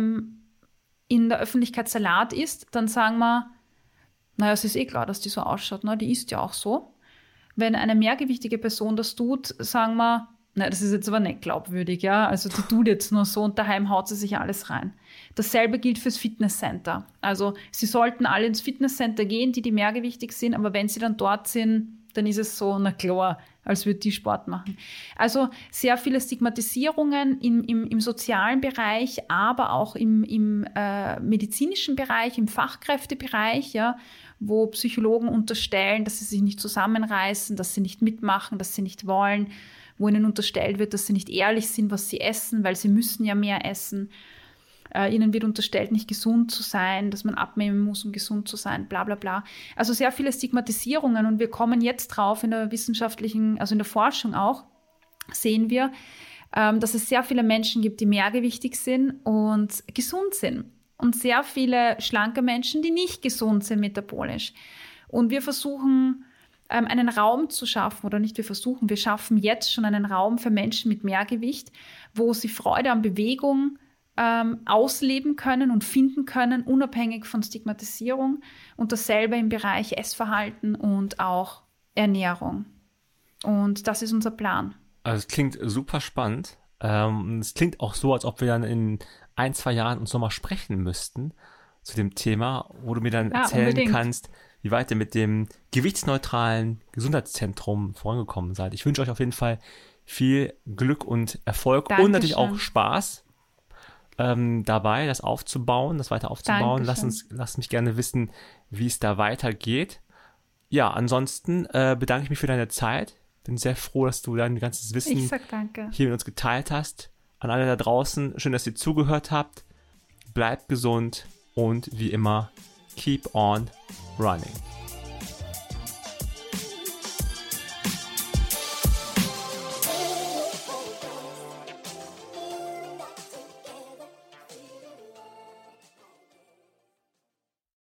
in der Öffentlichkeit Salat isst, dann sagen wir, naja, es ist eh klar, dass die so ausschaut, ne? Die isst ja auch so. Wenn eine mehrgewichtige Person das tut, sagen wir, na, das ist jetzt aber nicht glaubwürdig, ja. Also die tut jetzt nur so und daheim haut sie sich alles rein. Dasselbe gilt fürs Fitnesscenter. Also sie sollten alle ins Fitnesscenter gehen, die mehrgewichtig sind, aber wenn sie dann dort sind, dann ist es so, na klar, als würde die Sport machen. Also sehr viele Stigmatisierungen im sozialen Bereich, aber auch im medizinischen Bereich, im Fachkräftebereich, ja, wo Psychologen unterstellen, dass sie sich nicht zusammenreißen, dass sie nicht mitmachen, dass sie nicht wollen, wo ihnen unterstellt wird, dass sie nicht ehrlich sind, was sie essen, weil sie müssen ja mehr essen. Ihnen wird unterstellt, nicht gesund zu sein, dass man abnehmen muss, um gesund zu sein, bla bla bla. Also sehr viele Stigmatisierungen und wir kommen jetzt drauf in der wissenschaftlichen, also in der Forschung auch, sehen wir, dass es sehr viele Menschen gibt, die mehrgewichtig sind und gesund sind und sehr viele schlanke Menschen, die nicht gesund sind metabolisch. Und wir versuchen, einen Raum zu schaffen, oder nicht wir schaffen jetzt schon einen Raum für Menschen mit Mehrgewicht, wo sie Freude an Bewegung ausleben können und finden können, unabhängig von Stigmatisierung und dasselbe im Bereich Essverhalten und auch Ernährung. Und das ist unser Plan. Also es klingt super spannend. Es klingt auch so, als ob wir dann in 1-2 Jahren uns nochmal sprechen müssten zu dem Thema, wo du mir dann erzählen kannst, wie weit ihr mit dem gewichtsneutralen Gesundheitszentrum vorangekommen seid. Ich wünsche euch auf jeden Fall viel Glück und Erfolg. Dankeschön. Und natürlich auch Spaß dabei, das aufzubauen, das weiter aufzubauen. Lasst mich gerne wissen, wie es da weitergeht. Ja, ansonsten bedanke ich mich für deine Zeit. Bin sehr froh, dass du dein ganzes Wissen hier mit uns geteilt hast. An alle da draußen, schön, dass ihr zugehört habt. Bleibt gesund und wie immer, keep on running.